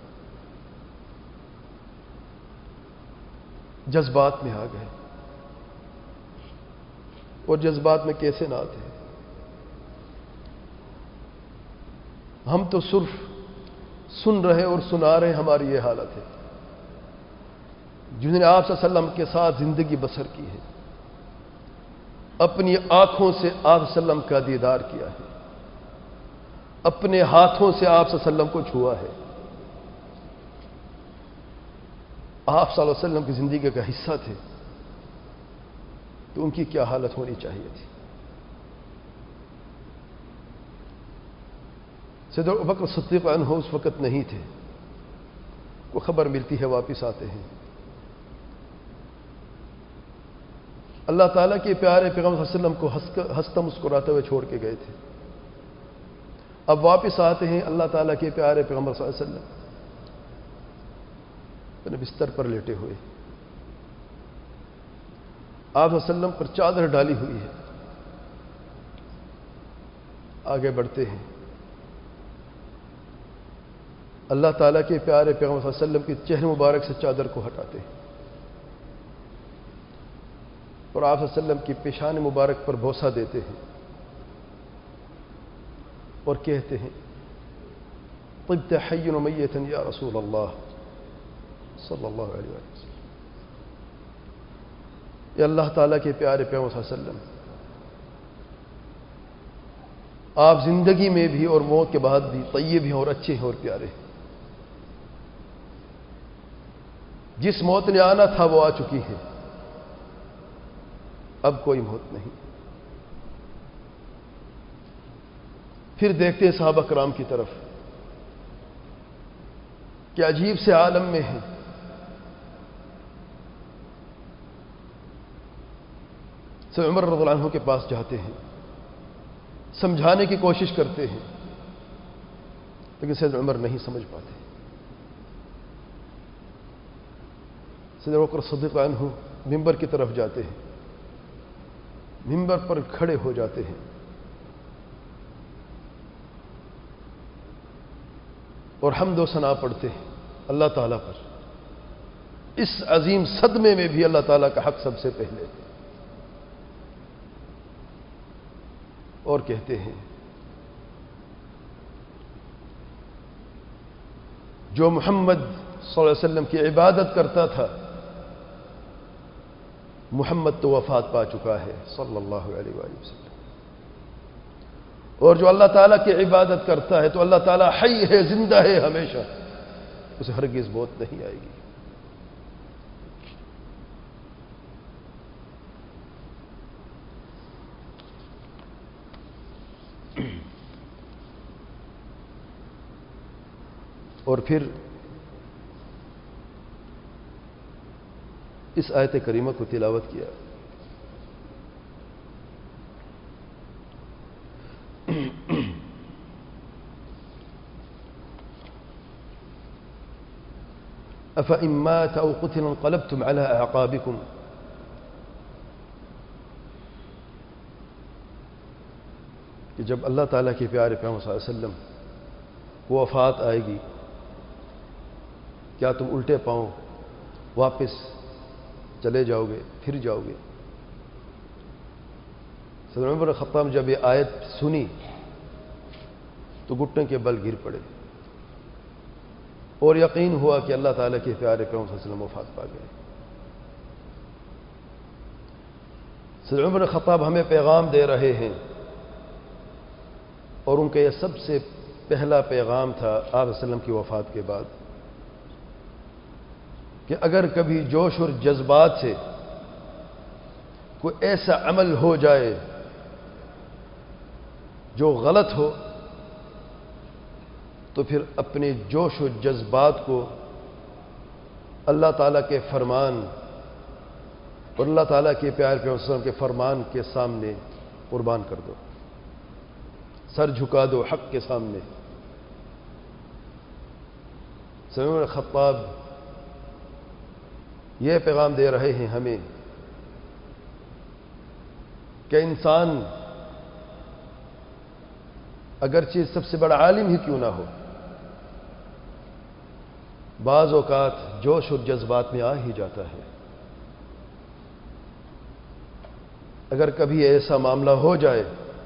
جذبات میں آ گئے، اور جذبات میں کیسے نہ آتے؟ ہم تو صرف سن رہے اور سنا رہے، ہماری یہ حالت ہے۔ جنہوں نے آپ صلی اللہ علیہ وسلم کے ساتھ زندگی بسر کی ہے، اپنی آنکھوں سے آپ صلی اللہ علیہ وسلم کا دیدار کیا ہے، اپنے ہاتھوں سے آپ صلی اللہ علیہ وسلم کو چھوا ہے، آپ صلی اللہ علیہ وسلم کی زندگی کا حصہ تھے، تو ان کی کیا حالت ہونی چاہیے تھی؟ سیدنا ابوبکر صدیق عنہ اس وقت نہیں تھے، کو خبر ملتی ہے واپس آتے ہیں، اللہ تعالیٰ کے پیارے پیغمبر صلی اللہ علیہ وسلم کو ہنستا مسکراتے ہوئے چھوڑ کے گئے تھے۔ اب واپس آتے ہیں، اللہ تعالیٰ کے پیارے پیغمبر صلی اللہ علیہ وسلم اپنے بستر پر لیٹے ہوئے، آپ صلی اللہ علیہ وسلم پر چادر ڈالی ہوئی ہے، آگے بڑھتے ہیں، اللہ تعالیٰ کے پیارے پیغمبر صلی اللہ علیہ وسلم کے چہرے مبارک سے چادر کو ہٹاتے ہیں، اور آپ صلی اللہ علیہ وسلم کی پیشان مبارک پر بوسہ دیتے ہیں اور کہتے ہیں طبت حیا ومیتا یا رسول اللہ صلی اللہ علیہ وسلم۔ یا اللہ تعالیٰ کے پیارے پیغمبر صلی اللہ علیہ وسلم، آپ زندگی میں بھی اور موت کے بعد بھی طیب ہیں اور اچھے ہیں اور پیارے ہیں۔ جس موت نے آنا تھا وہ آ چکی ہے، اب کوئی موت نہیں۔ پھر دیکھتے ہیں صحابہ کرام کی طرف کہ عجیب سے عالم میں ہیں، سید عمر رضی اللہ عنہ کے پاس جاتے ہیں، سمجھانے کی کوشش کرتے ہیں، لیکن سید عمر نہیں سمجھ پاتے۔ سید ابوبکر صدیق عنہ ممبر کی طرف جاتے ہیں، ممبر پر کھڑے ہو جاتے ہیں اور حمد و ثنا پڑھتے ہیں اللہ تعالیٰ پر۔ اس عظیم صدمے میں بھی اللہ تعالیٰ کا حق سب سے پہلے، اور کہتے ہیں جو محمد صلی اللہ علیہ وسلم کی عبادت کرتا تھا، محمد تو وفات پا چکا ہے صلی اللہ علیہ وآلہ وسلم، اور جو اللہ تعالیٰ کی عبادت کرتا ہے تو اللہ تعالیٰ حی ہے، زندہ ہے ہمیشہ، اسے ہرگز موت نہیں آئے گی۔ اور پھر اس آیت کریمہ کو تلاوت کیا۔ أَفَإِن مَّاتَ أَوْ قُتِلَ انقلبتم عَلَىٰ أَعْقَابِكُمْ، کہ جب اللہ تعالیٰ کے پیارے پیغمبر صلی اللہ علیہ وسلم کو وفات آئے گی، کیا تم الٹے پاؤں واپس چلے جاؤ گے، پھر جاؤ گے؟ سید عمر بن خطاب جب یہ آیت سنی تو گھٹنے کے بل گر پڑے اور یقین ہوا کہ اللہ تعالیٰ کے پیارے پیغمبر صلی اللہ علیہ وسلم وفات پا گئے۔ سید عمر بن خطاب ہمیں پیغام دے رہے ہیں، اور ان کا یہ سب سے پہلا پیغام تھا آپ صلی اللہ علیہ وسلم کی وفات کے بعد، کہ اگر کبھی جوش اور جذبات سے کوئی ایسا عمل ہو جائے جو غلط ہو، تو پھر اپنے جوش و جذبات کو اللہ تعالیٰ کے فرمان اور اللہ تعالیٰ کے پیارے پیغمبر صلی اللہ علیہ وسلم کے فرمان کے سامنے قربان کر دو، سر جھکا دو حق کے سامنے۔ سید عمر خطاب یہ پیغام دے رہے ہیں ہمیں کہ انسان اگرچہ سب سے بڑا عالم ہی کیوں نہ ہو، بعض اوقات جوش اور جذبات میں آ ہی جاتا ہے۔ اگر کبھی ایسا معاملہ ہو جائے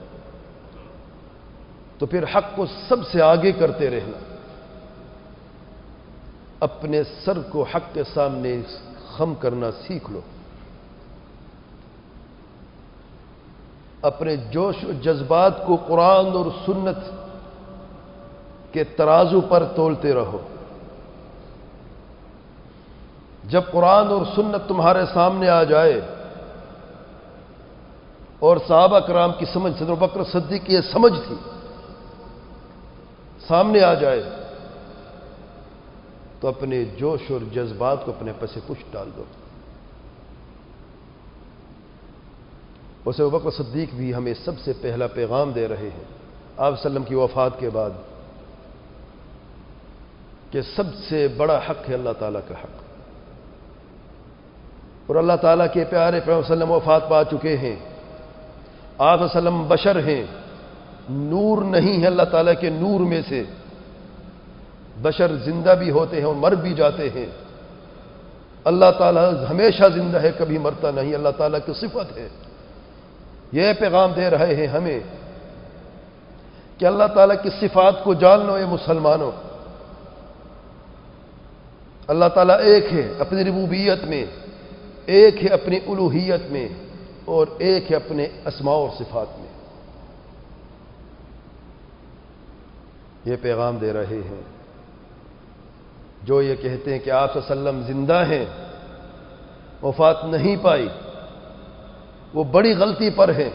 تو پھر حق کو سب سے آگے کرتے رہنا، اپنے سر کو حق کے سامنے خم کرنا سیکھ لو، اپنے جوش و جذبات کو قرآن اور سنت کے ترازو پر تولتے رہو۔ جب قرآن اور سنت تمہارے سامنے آ جائے اور صحابہ کرام کی سمجھ، صدر ابوبکر صدیق کی یہ سمجھ تھی، سامنے آ جائے تو اپنے جوش اور جذبات کو اپنے پس پش ڈال دو۔ اسے ابوبکر صدیق بھی ہمیں سب سے پہلا پیغام دے رہے ہیں آپ صلی اللہ علیہ وسلم کی وفات کے بعد کہ سب سے بڑا حق ہے اللہ تعالیٰ کا حق، اور اللہ تعالیٰ کے پیارے پیغمبر صلی اللہ علیہ وسلم وفات پا چکے ہیں۔ آپ صلی اللہ علیہ وسلم بشر ہیں، نور نہیں ہے اللہ تعالیٰ کے نور میں سے۔ بشر زندہ بھی ہوتے ہیں اور مر بھی جاتے ہیں، اللہ تعالیٰ ہمیشہ زندہ ہے، کبھی مرتا نہیں، اللہ تعالیٰ کی صفت ہے۔ یہ پیغام دے رہے ہیں ہمیں کہ اللہ تعالیٰ کی صفات کو جان لو اے مسلمانوں۔ اللہ تعالیٰ ایک ہے اپنی ربوبیت میں، ایک ہے اپنی الوہیت میں، اور ایک ہے اپنے اسماء اور صفات میں۔ یہ پیغام دے رہے ہیں جو یہ کہتے ہیں کہ آپ صلی اللہ علیہ وسلم زندہ ہیں، وفات نہیں پائی، وہ بڑی غلطی پر ہے،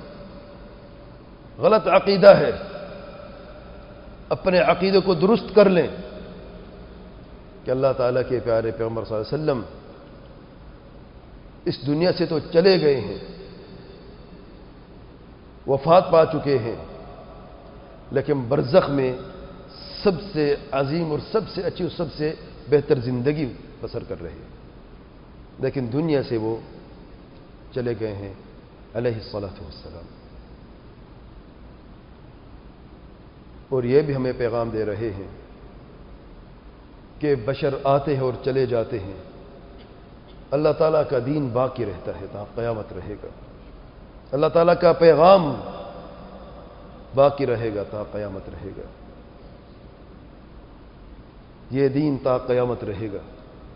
غلط عقیدہ ہے۔ اپنے عقیدے کو درست کر لیں کہ اللہ تعالیٰ کے پیارے پیغمبر صلی اللہ علیہ وسلم اس دنیا سے تو چلے گئے ہیں، وفات پا چکے ہیں، لیکن برزخ میں سب سے عظیم اور سب سے اچھی اور سب سے بہتر زندگی بسر کر رہے ہیں، لیکن دنیا سے وہ چلے گئے ہیں علیہ الصلاۃ والسلام۔ اور یہ بھی ہمیں پیغام دے رہے ہیں کہ بشر آتے ہیں اور چلے جاتے ہیں، اللہ تعالیٰ کا دین باقی رہتا ہے تا قیامت رہے گا، اللہ تعالیٰ کا پیغام باقی رہے گا تا قیامت رہے گا، یہ دین تا قیامت رہے گا۔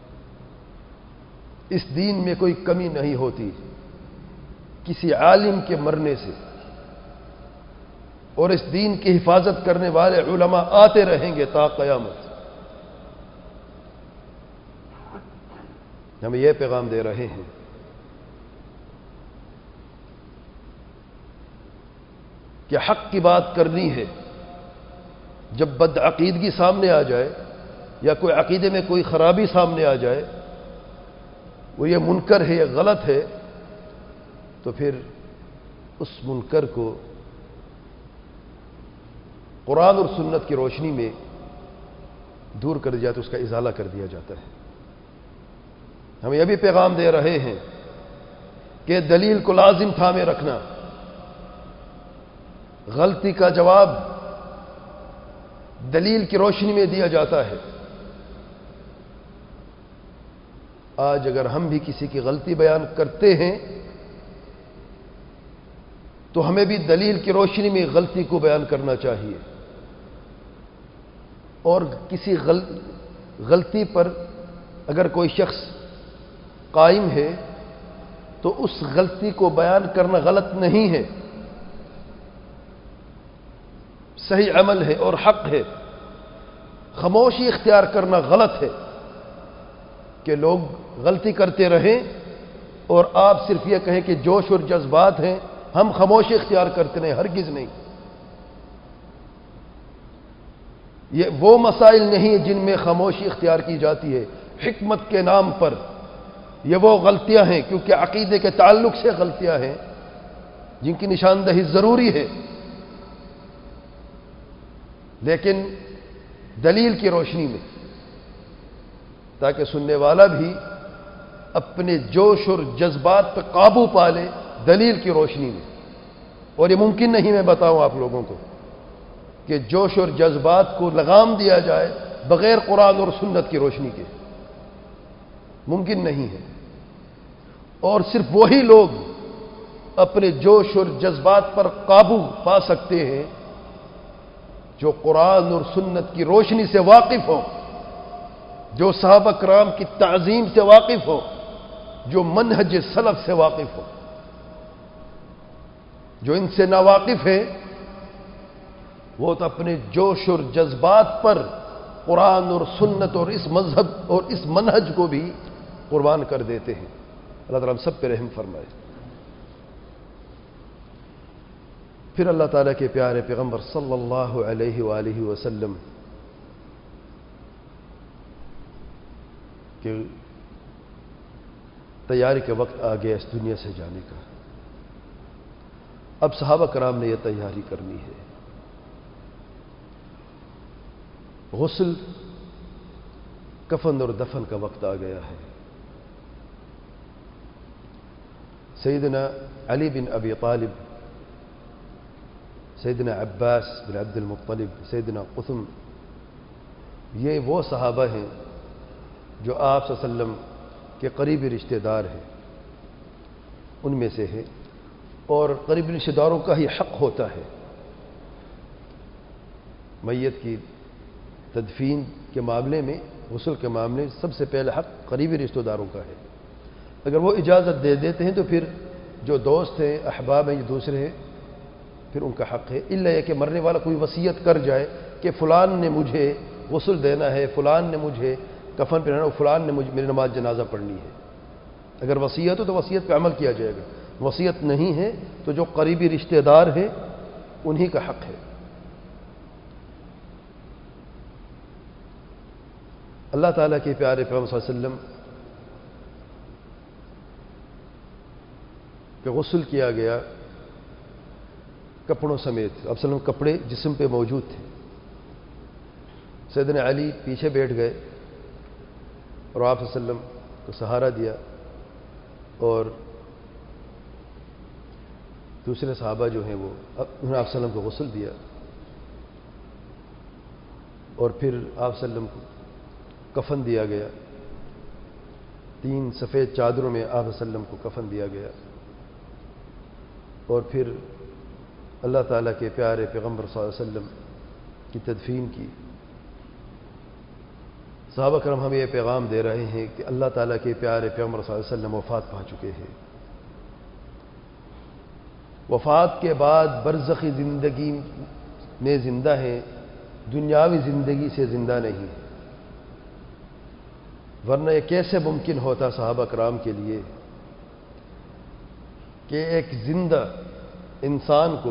اس دین میں کوئی کمی نہیں ہوتی کسی عالم کے مرنے سے، اور اس دین کی حفاظت کرنے والے علماء آتے رہیں گے تا قیامت۔ ہمیں یہ پیغام دے رہے ہیں کہ حق کی بات کرنی ہے۔ جب بدعقیدگی سامنے آ جائے یا کوئی عقیدے میں کوئی خرابی سامنے آ جائے، وہ یہ منکر ہے، یہ غلط ہے، تو پھر اس منکر کو قرآن اور سنت کی روشنی میں دور کر دیا جاتا ہے، اس کا ازالہ کر دیا جاتا ہے۔ ہم یہ بھی پیغام دے رہے ہیں کہ دلیل کو لازم تھامے رکھنا، غلطی کا جواب دلیل کی روشنی میں دیا جاتا ہے۔ آج اگر ہم بھی کسی کی غلطی بیان کرتے ہیں تو ہمیں بھی دلیل کی روشنی میں غلطی کو بیان کرنا چاہیے، اور کسی غلطی پر اگر کوئی شخص قائم ہے تو اس غلطی کو بیان کرنا غلط نہیں ہے، صحیح عمل ہے اور حق ہے۔ خاموشی اختیار کرنا غلط ہے کہ لوگ غلطی کرتے رہیں اور آپ صرف یہ کہیں کہ جوش اور جذبات ہیں، ہم خاموشی اختیار کرتے ہیں، ہرگز نہیں۔ یہ وہ مسائل نہیں جن میں خاموشی اختیار کی جاتی ہے حکمت کے نام پر، یہ وہ غلطیاں ہیں کیونکہ عقیدے کے تعلق سے غلطیاں ہیں جن کی نشاندہی ضروری ہے، لیکن دلیل کی روشنی میں، تاکہ سننے والا بھی اپنے جوش اور جذبات پر قابو پا لے دلیل کی روشنی میں. اور یہ ممکن نہیں میں بتاؤں آپ لوگوں کو کہ جوش اور جذبات کو لگام دیا جائے بغیر قرآن اور سنت کی روشنی کے. ممکن نہیں ہے. اور صرف وہی لوگ اپنے جوش اور جذبات پر قابو پا سکتے ہیں جو قرآن اور سنت کی روشنی سے واقف ہو، جو صحابہ کرام کی تعظیم سے واقف ہو، جو منہج سلف سے واقف ہو. جو ان سے ناواقف ہے وہ تو اپنے جوش اور جذبات پر قرآن اور سنت اور اس مذہب اور اس منہج کو بھی قربان کر دیتے ہیں. اللہ تعالیٰ ہم سب پہ رحم فرمائے. پھر اللہ تعالیٰ کے پیارے پیغمبر صلی اللہ علیہ وآلہ وسلم کہ تیاری کا وقت آ گیا اس دنیا سے جانے کا. اب صحابہ کرام نے یہ تیاری کرنی ہے. غسل، کفن اور دفن کا وقت آ گیا ہے. سیدنا علی بن ابی طالب، سیدنا عباس بن عبد المطلب، سیدنا قثم، یہ وہ صحابہ ہیں جو آپ صلی اللہ علیہ وسلم کے قریبی رشتہ دار ہیں، ان میں سے ہے. اور قریبی رشتہ داروں کا ہی حق ہوتا ہے. میت کی تدفین کے معاملے میں، غسل کے معاملے میں سب سے پہلا حق قریبی رشتہ داروں کا ہے. اگر وہ اجازت دے دیتے ہیں تو پھر جو دوست ہیں، احباب ہیں، جو دوسرے ہیں، پھر ان کا حق ہے. الا یہ کہ مرنے والا کوئی وصیت کر جائے کہ فلان نے مجھے غسل دینا ہے، فلان نے مجھے کفن پہنانا ہے، فلان نے مجھے میری نماز جنازہ پڑھنی ہے. اگر وصیت ہو تو وصیت پہ عمل کیا جائے گا. وصیت نہیں ہے تو جو قریبی رشتہ دار ہیں انہی کا حق ہے. اللہ تعالیٰ کے پیارے پیغمبر صلی اللہ علیہ وسلم کہ غسل کیا گیا کپڑوں سمیت. اب صلی اللہ علیہ وسلم کپڑے جسم پہ موجود تھے. سیدنا علی پیچھے بیٹھ گئے اور آپ صلی اللہ علیہ وسلم کو سہارا دیا اور دوسرے صحابہ جو ہیں وہ انہوں نے آپ صلی اللہ علیہ وسلم کو غسل دیا. اور پھر آپ صلی اللہ علیہ وسلم کو کفن دیا گیا. 3 سفید چادروں میں آپ صلی اللہ علیہ وسلم کو کفن دیا گیا. اور پھر اللہ تعالیٰ کے پیارے پیغمبر صلی اللہ علیہ وسلم کی تدفین کی. صحابہ کرام ہمیں یہ پیغام دے رہے ہیں کہ اللہ تعالیٰ کے پیارے پیغمبر صلی اللہ علیہ وسلم وفات پا چکے ہیں. وفات کے بعد برزخی زندگی میں زندہ ہیں، دنیاوی زندگی سے زندہ نہیں. ورنہ یہ کیسے ممکن ہوتا صحابہ کرام کے لیے کہ ایک زندہ انسان کو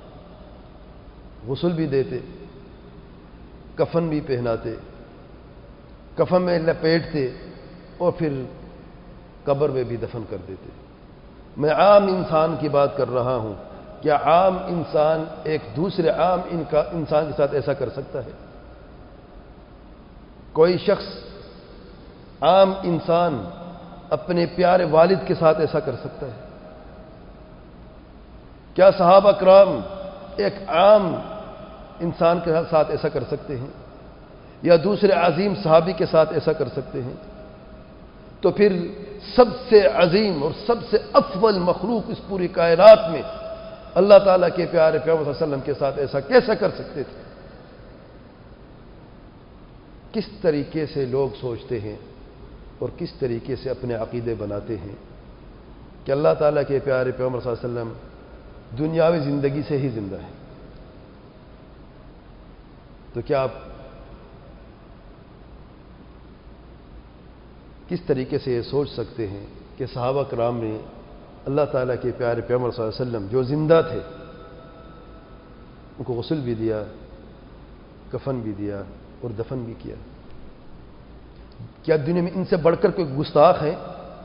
غسل بھی دیتے، کفن بھی پہناتے، کفن میں لپیٹتے اور پھر قبر میں بھی دفن کر دیتے. میں عام انسان کی بات کر رہا ہوں. کیا عام انسان ایک دوسرے عام انسان کے ساتھ ایسا کر سکتا ہے؟ کوئی شخص عام انسان اپنے پیارے والد کے ساتھ ایسا کر سکتا ہے؟ کیا صحابہ کرام ایک عام انسان کے ساتھ ایسا کر سکتے ہیں یا دوسرے عظیم صحابی کے ساتھ ایسا کر سکتے ہیں؟ تو پھر سب سے عظیم اور سب سے افضل مخلوق اس پوری کائنات میں اللہ تعالیٰ کے پیارے پیغمبر صلی اللہ علیہ وسلم کے ساتھ ایسا کیسا کر سکتے تھے؟ کس طریقے سے لوگ سوچتے ہیں اور کس طریقے سے اپنے عقیدے بناتے ہیں کہ اللہ تعالیٰ کے پیارے پیغمبر صلی اللہ علیہ وسلم دنیاوی زندگی سے ہی زندہ ہے. تو کیا آپ کس طریقے سے یہ سوچ سکتے ہیں کہ صحابہ کرام نے اللہ تعالیٰ کے پیارے پیغمبر صلی اللہ علیہ وسلم جو زندہ تھے ان کو غسل بھی دیا، کفن بھی دیا اور دفن بھی کیا؟ کیا دنیا میں ان سے بڑھ کر کوئی گستاخ ہے؟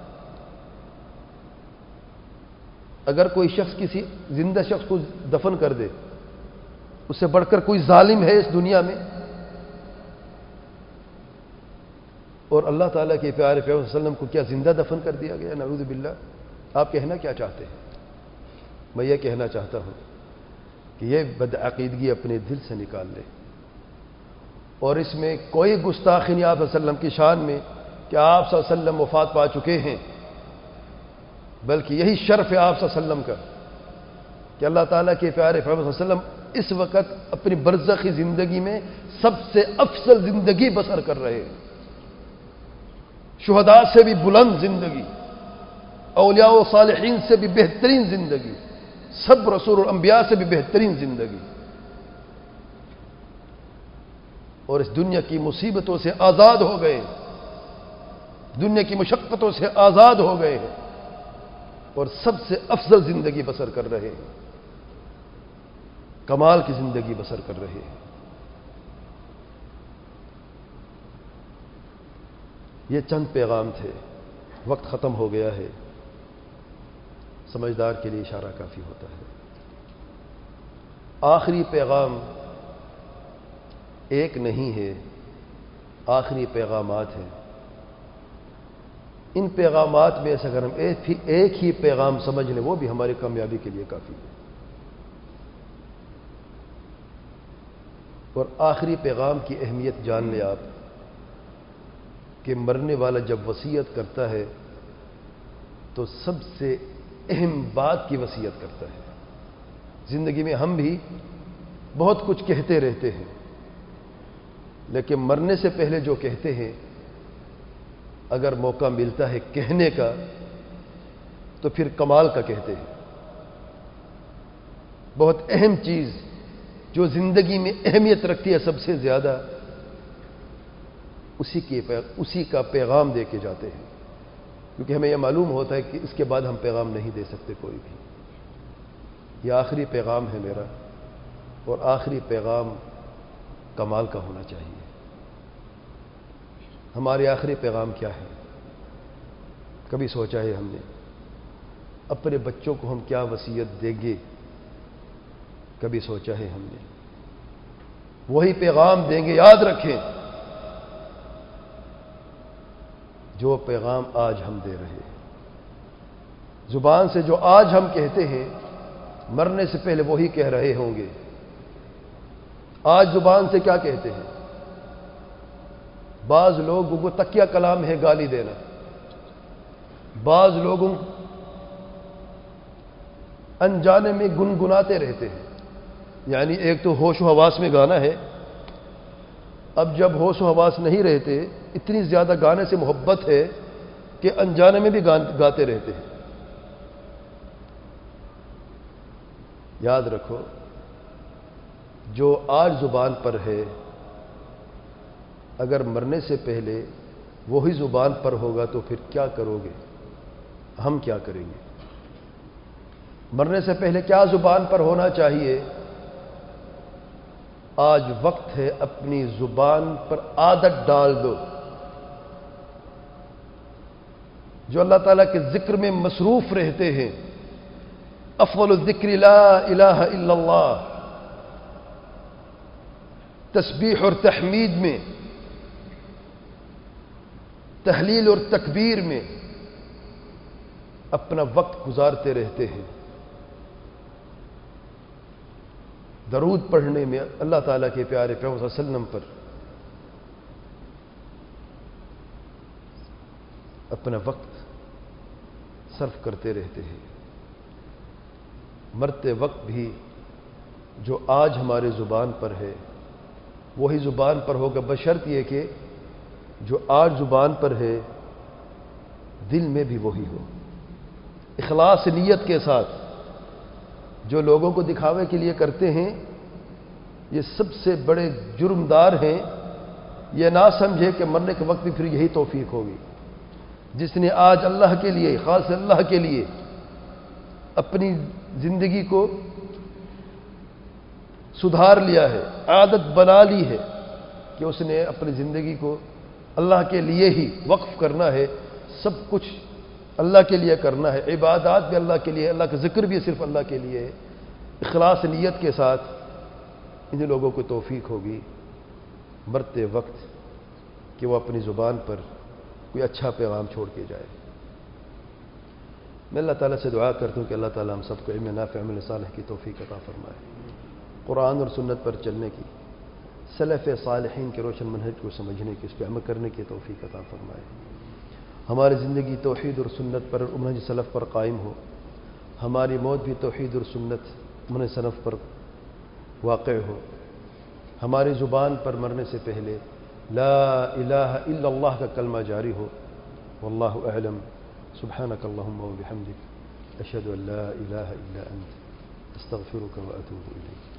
اگر کوئی شخص کسی زندہ شخص کو دفن کر دے، اس سے بڑھ کر کوئی ظالم ہے اس دنیا میں؟ اور اللہ تعالیٰ کے پیارے پیغمبر صلی اللہ علیہ وسلم کو کیا زندہ دفن کر دیا گیا؟ نعوذ باللہ. آپ کہنا کیا چاہتے ہیں؟ میں یہ کہنا چاہتا ہوں کہ یہ بدعقیدگی اپنے دل سے نکال لے، اور اس میں کوئی گستاخی نہیں آپ صلی اللہ علیہ وسلم کی شان میں کہ آپ صلی اللہ علیہ وسلم وفات پا چکے ہیں، بلکہ یہی شرف ہے آپ صلی اللہ علیہ وسلم کا کہ اللہ تعالیٰ کے پیارے پیغمبر صلی اللہ علیہ وسلم اس وقت اپنی برزخی زندگی میں سب سے افضل زندگی بسر کر رہے ہیں، شہداء سے بھی بلند زندگی، اولیاء و صالحین سے بھی بہترین زندگی، سب رسول الانبیاء سے بھی بہترین زندگی، اور اس دنیا کی مصیبتوں سے آزاد ہو گئے، دنیا کی مشقتوں سے آزاد ہو گئے ہیں، اور سب سے افضل زندگی بسر کر رہے ہیں، کمال کی زندگی بسر کر رہے ہیں۔ یہ چند پیغام تھے، وقت ختم ہو گیا ہے، سمجھدار کے لیے اشارہ کافی ہوتا ہے۔ آخری پیغام ایک نہیں ہے، آخری پیغامات ہیں۔ ان پیغامات میں سے اگر ہم ایک ہی پیغام سمجھ لیں وہ بھی ہماری کامیابی کے لیے کافی ہے۔ اور آخری پیغام کی اہمیت جان لیں آپ کہ مرنے والا جب وصیت کرتا ہے تو سب سے اہم بات کی وصیت کرتا ہے۔ زندگی میں ہم بھی بہت کچھ کہتے رہتے ہیں، لیکن مرنے سے پہلے جو کہتے ہیں اگر موقع ملتا ہے کہنے کا تو پھر کمال کا کہتے ہیں۔ بہت اہم چیز جو زندگی میں اہمیت رکھتی ہے سب سے زیادہ، اسی کا پیغام دے کے جاتے ہیں، کیونکہ ہمیں یہ معلوم ہوتا ہے کہ اس کے بعد ہم پیغام نہیں دے سکتے کوئی بھی۔ یہ آخری پیغام ہے میرا، اور آخری پیغام کمال کا ہونا چاہیے۔ ہمارے آخری پیغام کیا ہے؟ کبھی سوچا ہے ہم نے اپنے بچوں کو ہم کیا وصیت دیں گے؟ کبھی سوچا ہے ہم نے؟ وہی پیغام دیں گے، یاد رکھیں جو پیغام آج ہم دے رہے ہیں۔ زبان سے جو آج ہم کہتے ہیں مرنے سے پہلے وہی کہہ رہے ہوں گے۔ آج زبان سے کیا کہتے ہیں؟ بعض لوگوں کو تکیہ کلام ہے گالی دینا، بعض لوگوں انجانے میں گنگناتے رہتے ہیں۔ یعنی ایک تو ہوش و حواس میں گانا ہے، اب جب ہوش و حواس نہیں رہتے اتنی زیادہ گانے سے محبت ہے کہ انجانے میں بھی گاتے رہتے ہیں۔ یاد رکھو جو آج زبان پر ہے اگر مرنے سے پہلے وہی زبان پر ہوگا تو پھر کیا کرو گے؟ ہم کیا کریں گے؟ مرنے سے پہلے کیا زبان پر ہونا چاہیے؟ آج وقت ہے اپنی زبان پر عادت ڈال دو۔ جو اللہ تعالیٰ کے ذکر میں مصروف رہتے ہیں، افضل الذکر لا الہ الا اللہ، تسبیح اور تحمید میں، تحلیل اور تکبیر میں اپنا وقت گزارتے رہتے ہیں، درود پڑھنے میں، اللہ تعالیٰ کے پیارے پیغمبر صلی اللہ علیہ وسلم پر اپنا وقت صرف کرتے رہتے ہیں۔ مرتے وقت بھی جو آج ہمارے زبان پر ہے وہی زبان پر ہوگا، بشرط یہ کہ جو آج زبان پر ہے دل میں بھی وہی ہو، اخلاص نیت کے ساتھ۔ جو لوگوں کو دکھاوے کے لیے کرتے ہیں یہ سب سے بڑے جرمدار ہیں۔ یہ نہ سمجھے کہ مرنے کے وقت بھی پھر یہی توفیق ہوگی۔ جس نے آج اللہ کے لیے، خاص اللہ کے لیے اپنی زندگی کو سدھار لیا ہے، عادت بنا لی ہے کہ اس نے اپنی زندگی کو اللہ کے لیے ہی وقف کرنا ہے، سب کچھ اللہ کے لیے کرنا ہے، عبادات بھی اللہ کے لیے، اللہ کا ذکر بھی صرف اللہ کے لیے ہے، اخلاص نیت کے ساتھ، ان لوگوں کو توفیق ہوگی مرتے وقت کہ وہ اپنی زبان پر کوئی اچھا پیغام چھوڑ کے جائے۔ میں اللہ تعالیٰ سے دعا کرتا ہوں کہ اللہ تعالیٰ ہم سب کو علم نافع عمل صالح کی توفیق عطا فرمائے، قرآن اور سنت پر چلنے کی، سلف صالحین کے روشن منہج کو سمجھنے کی، اس پہ عمل کرنے کی توفیق عطا فرمائے، ہماری زندگی توحید اور سنت پر منہج سلف پر قائم ہو، ہماری موت بھی توحید اور سنت منہج سلف پر واقع ہو، ہماری زبان پر مرنے سے پہلے لا الہ الا اللہ کا کلمہ جاری ہو۔ واللہ اعلم، سبحانک اللہم و بحمدک، اشہد ان لا الہ الا انت، استغفرک و اتوب الیک۔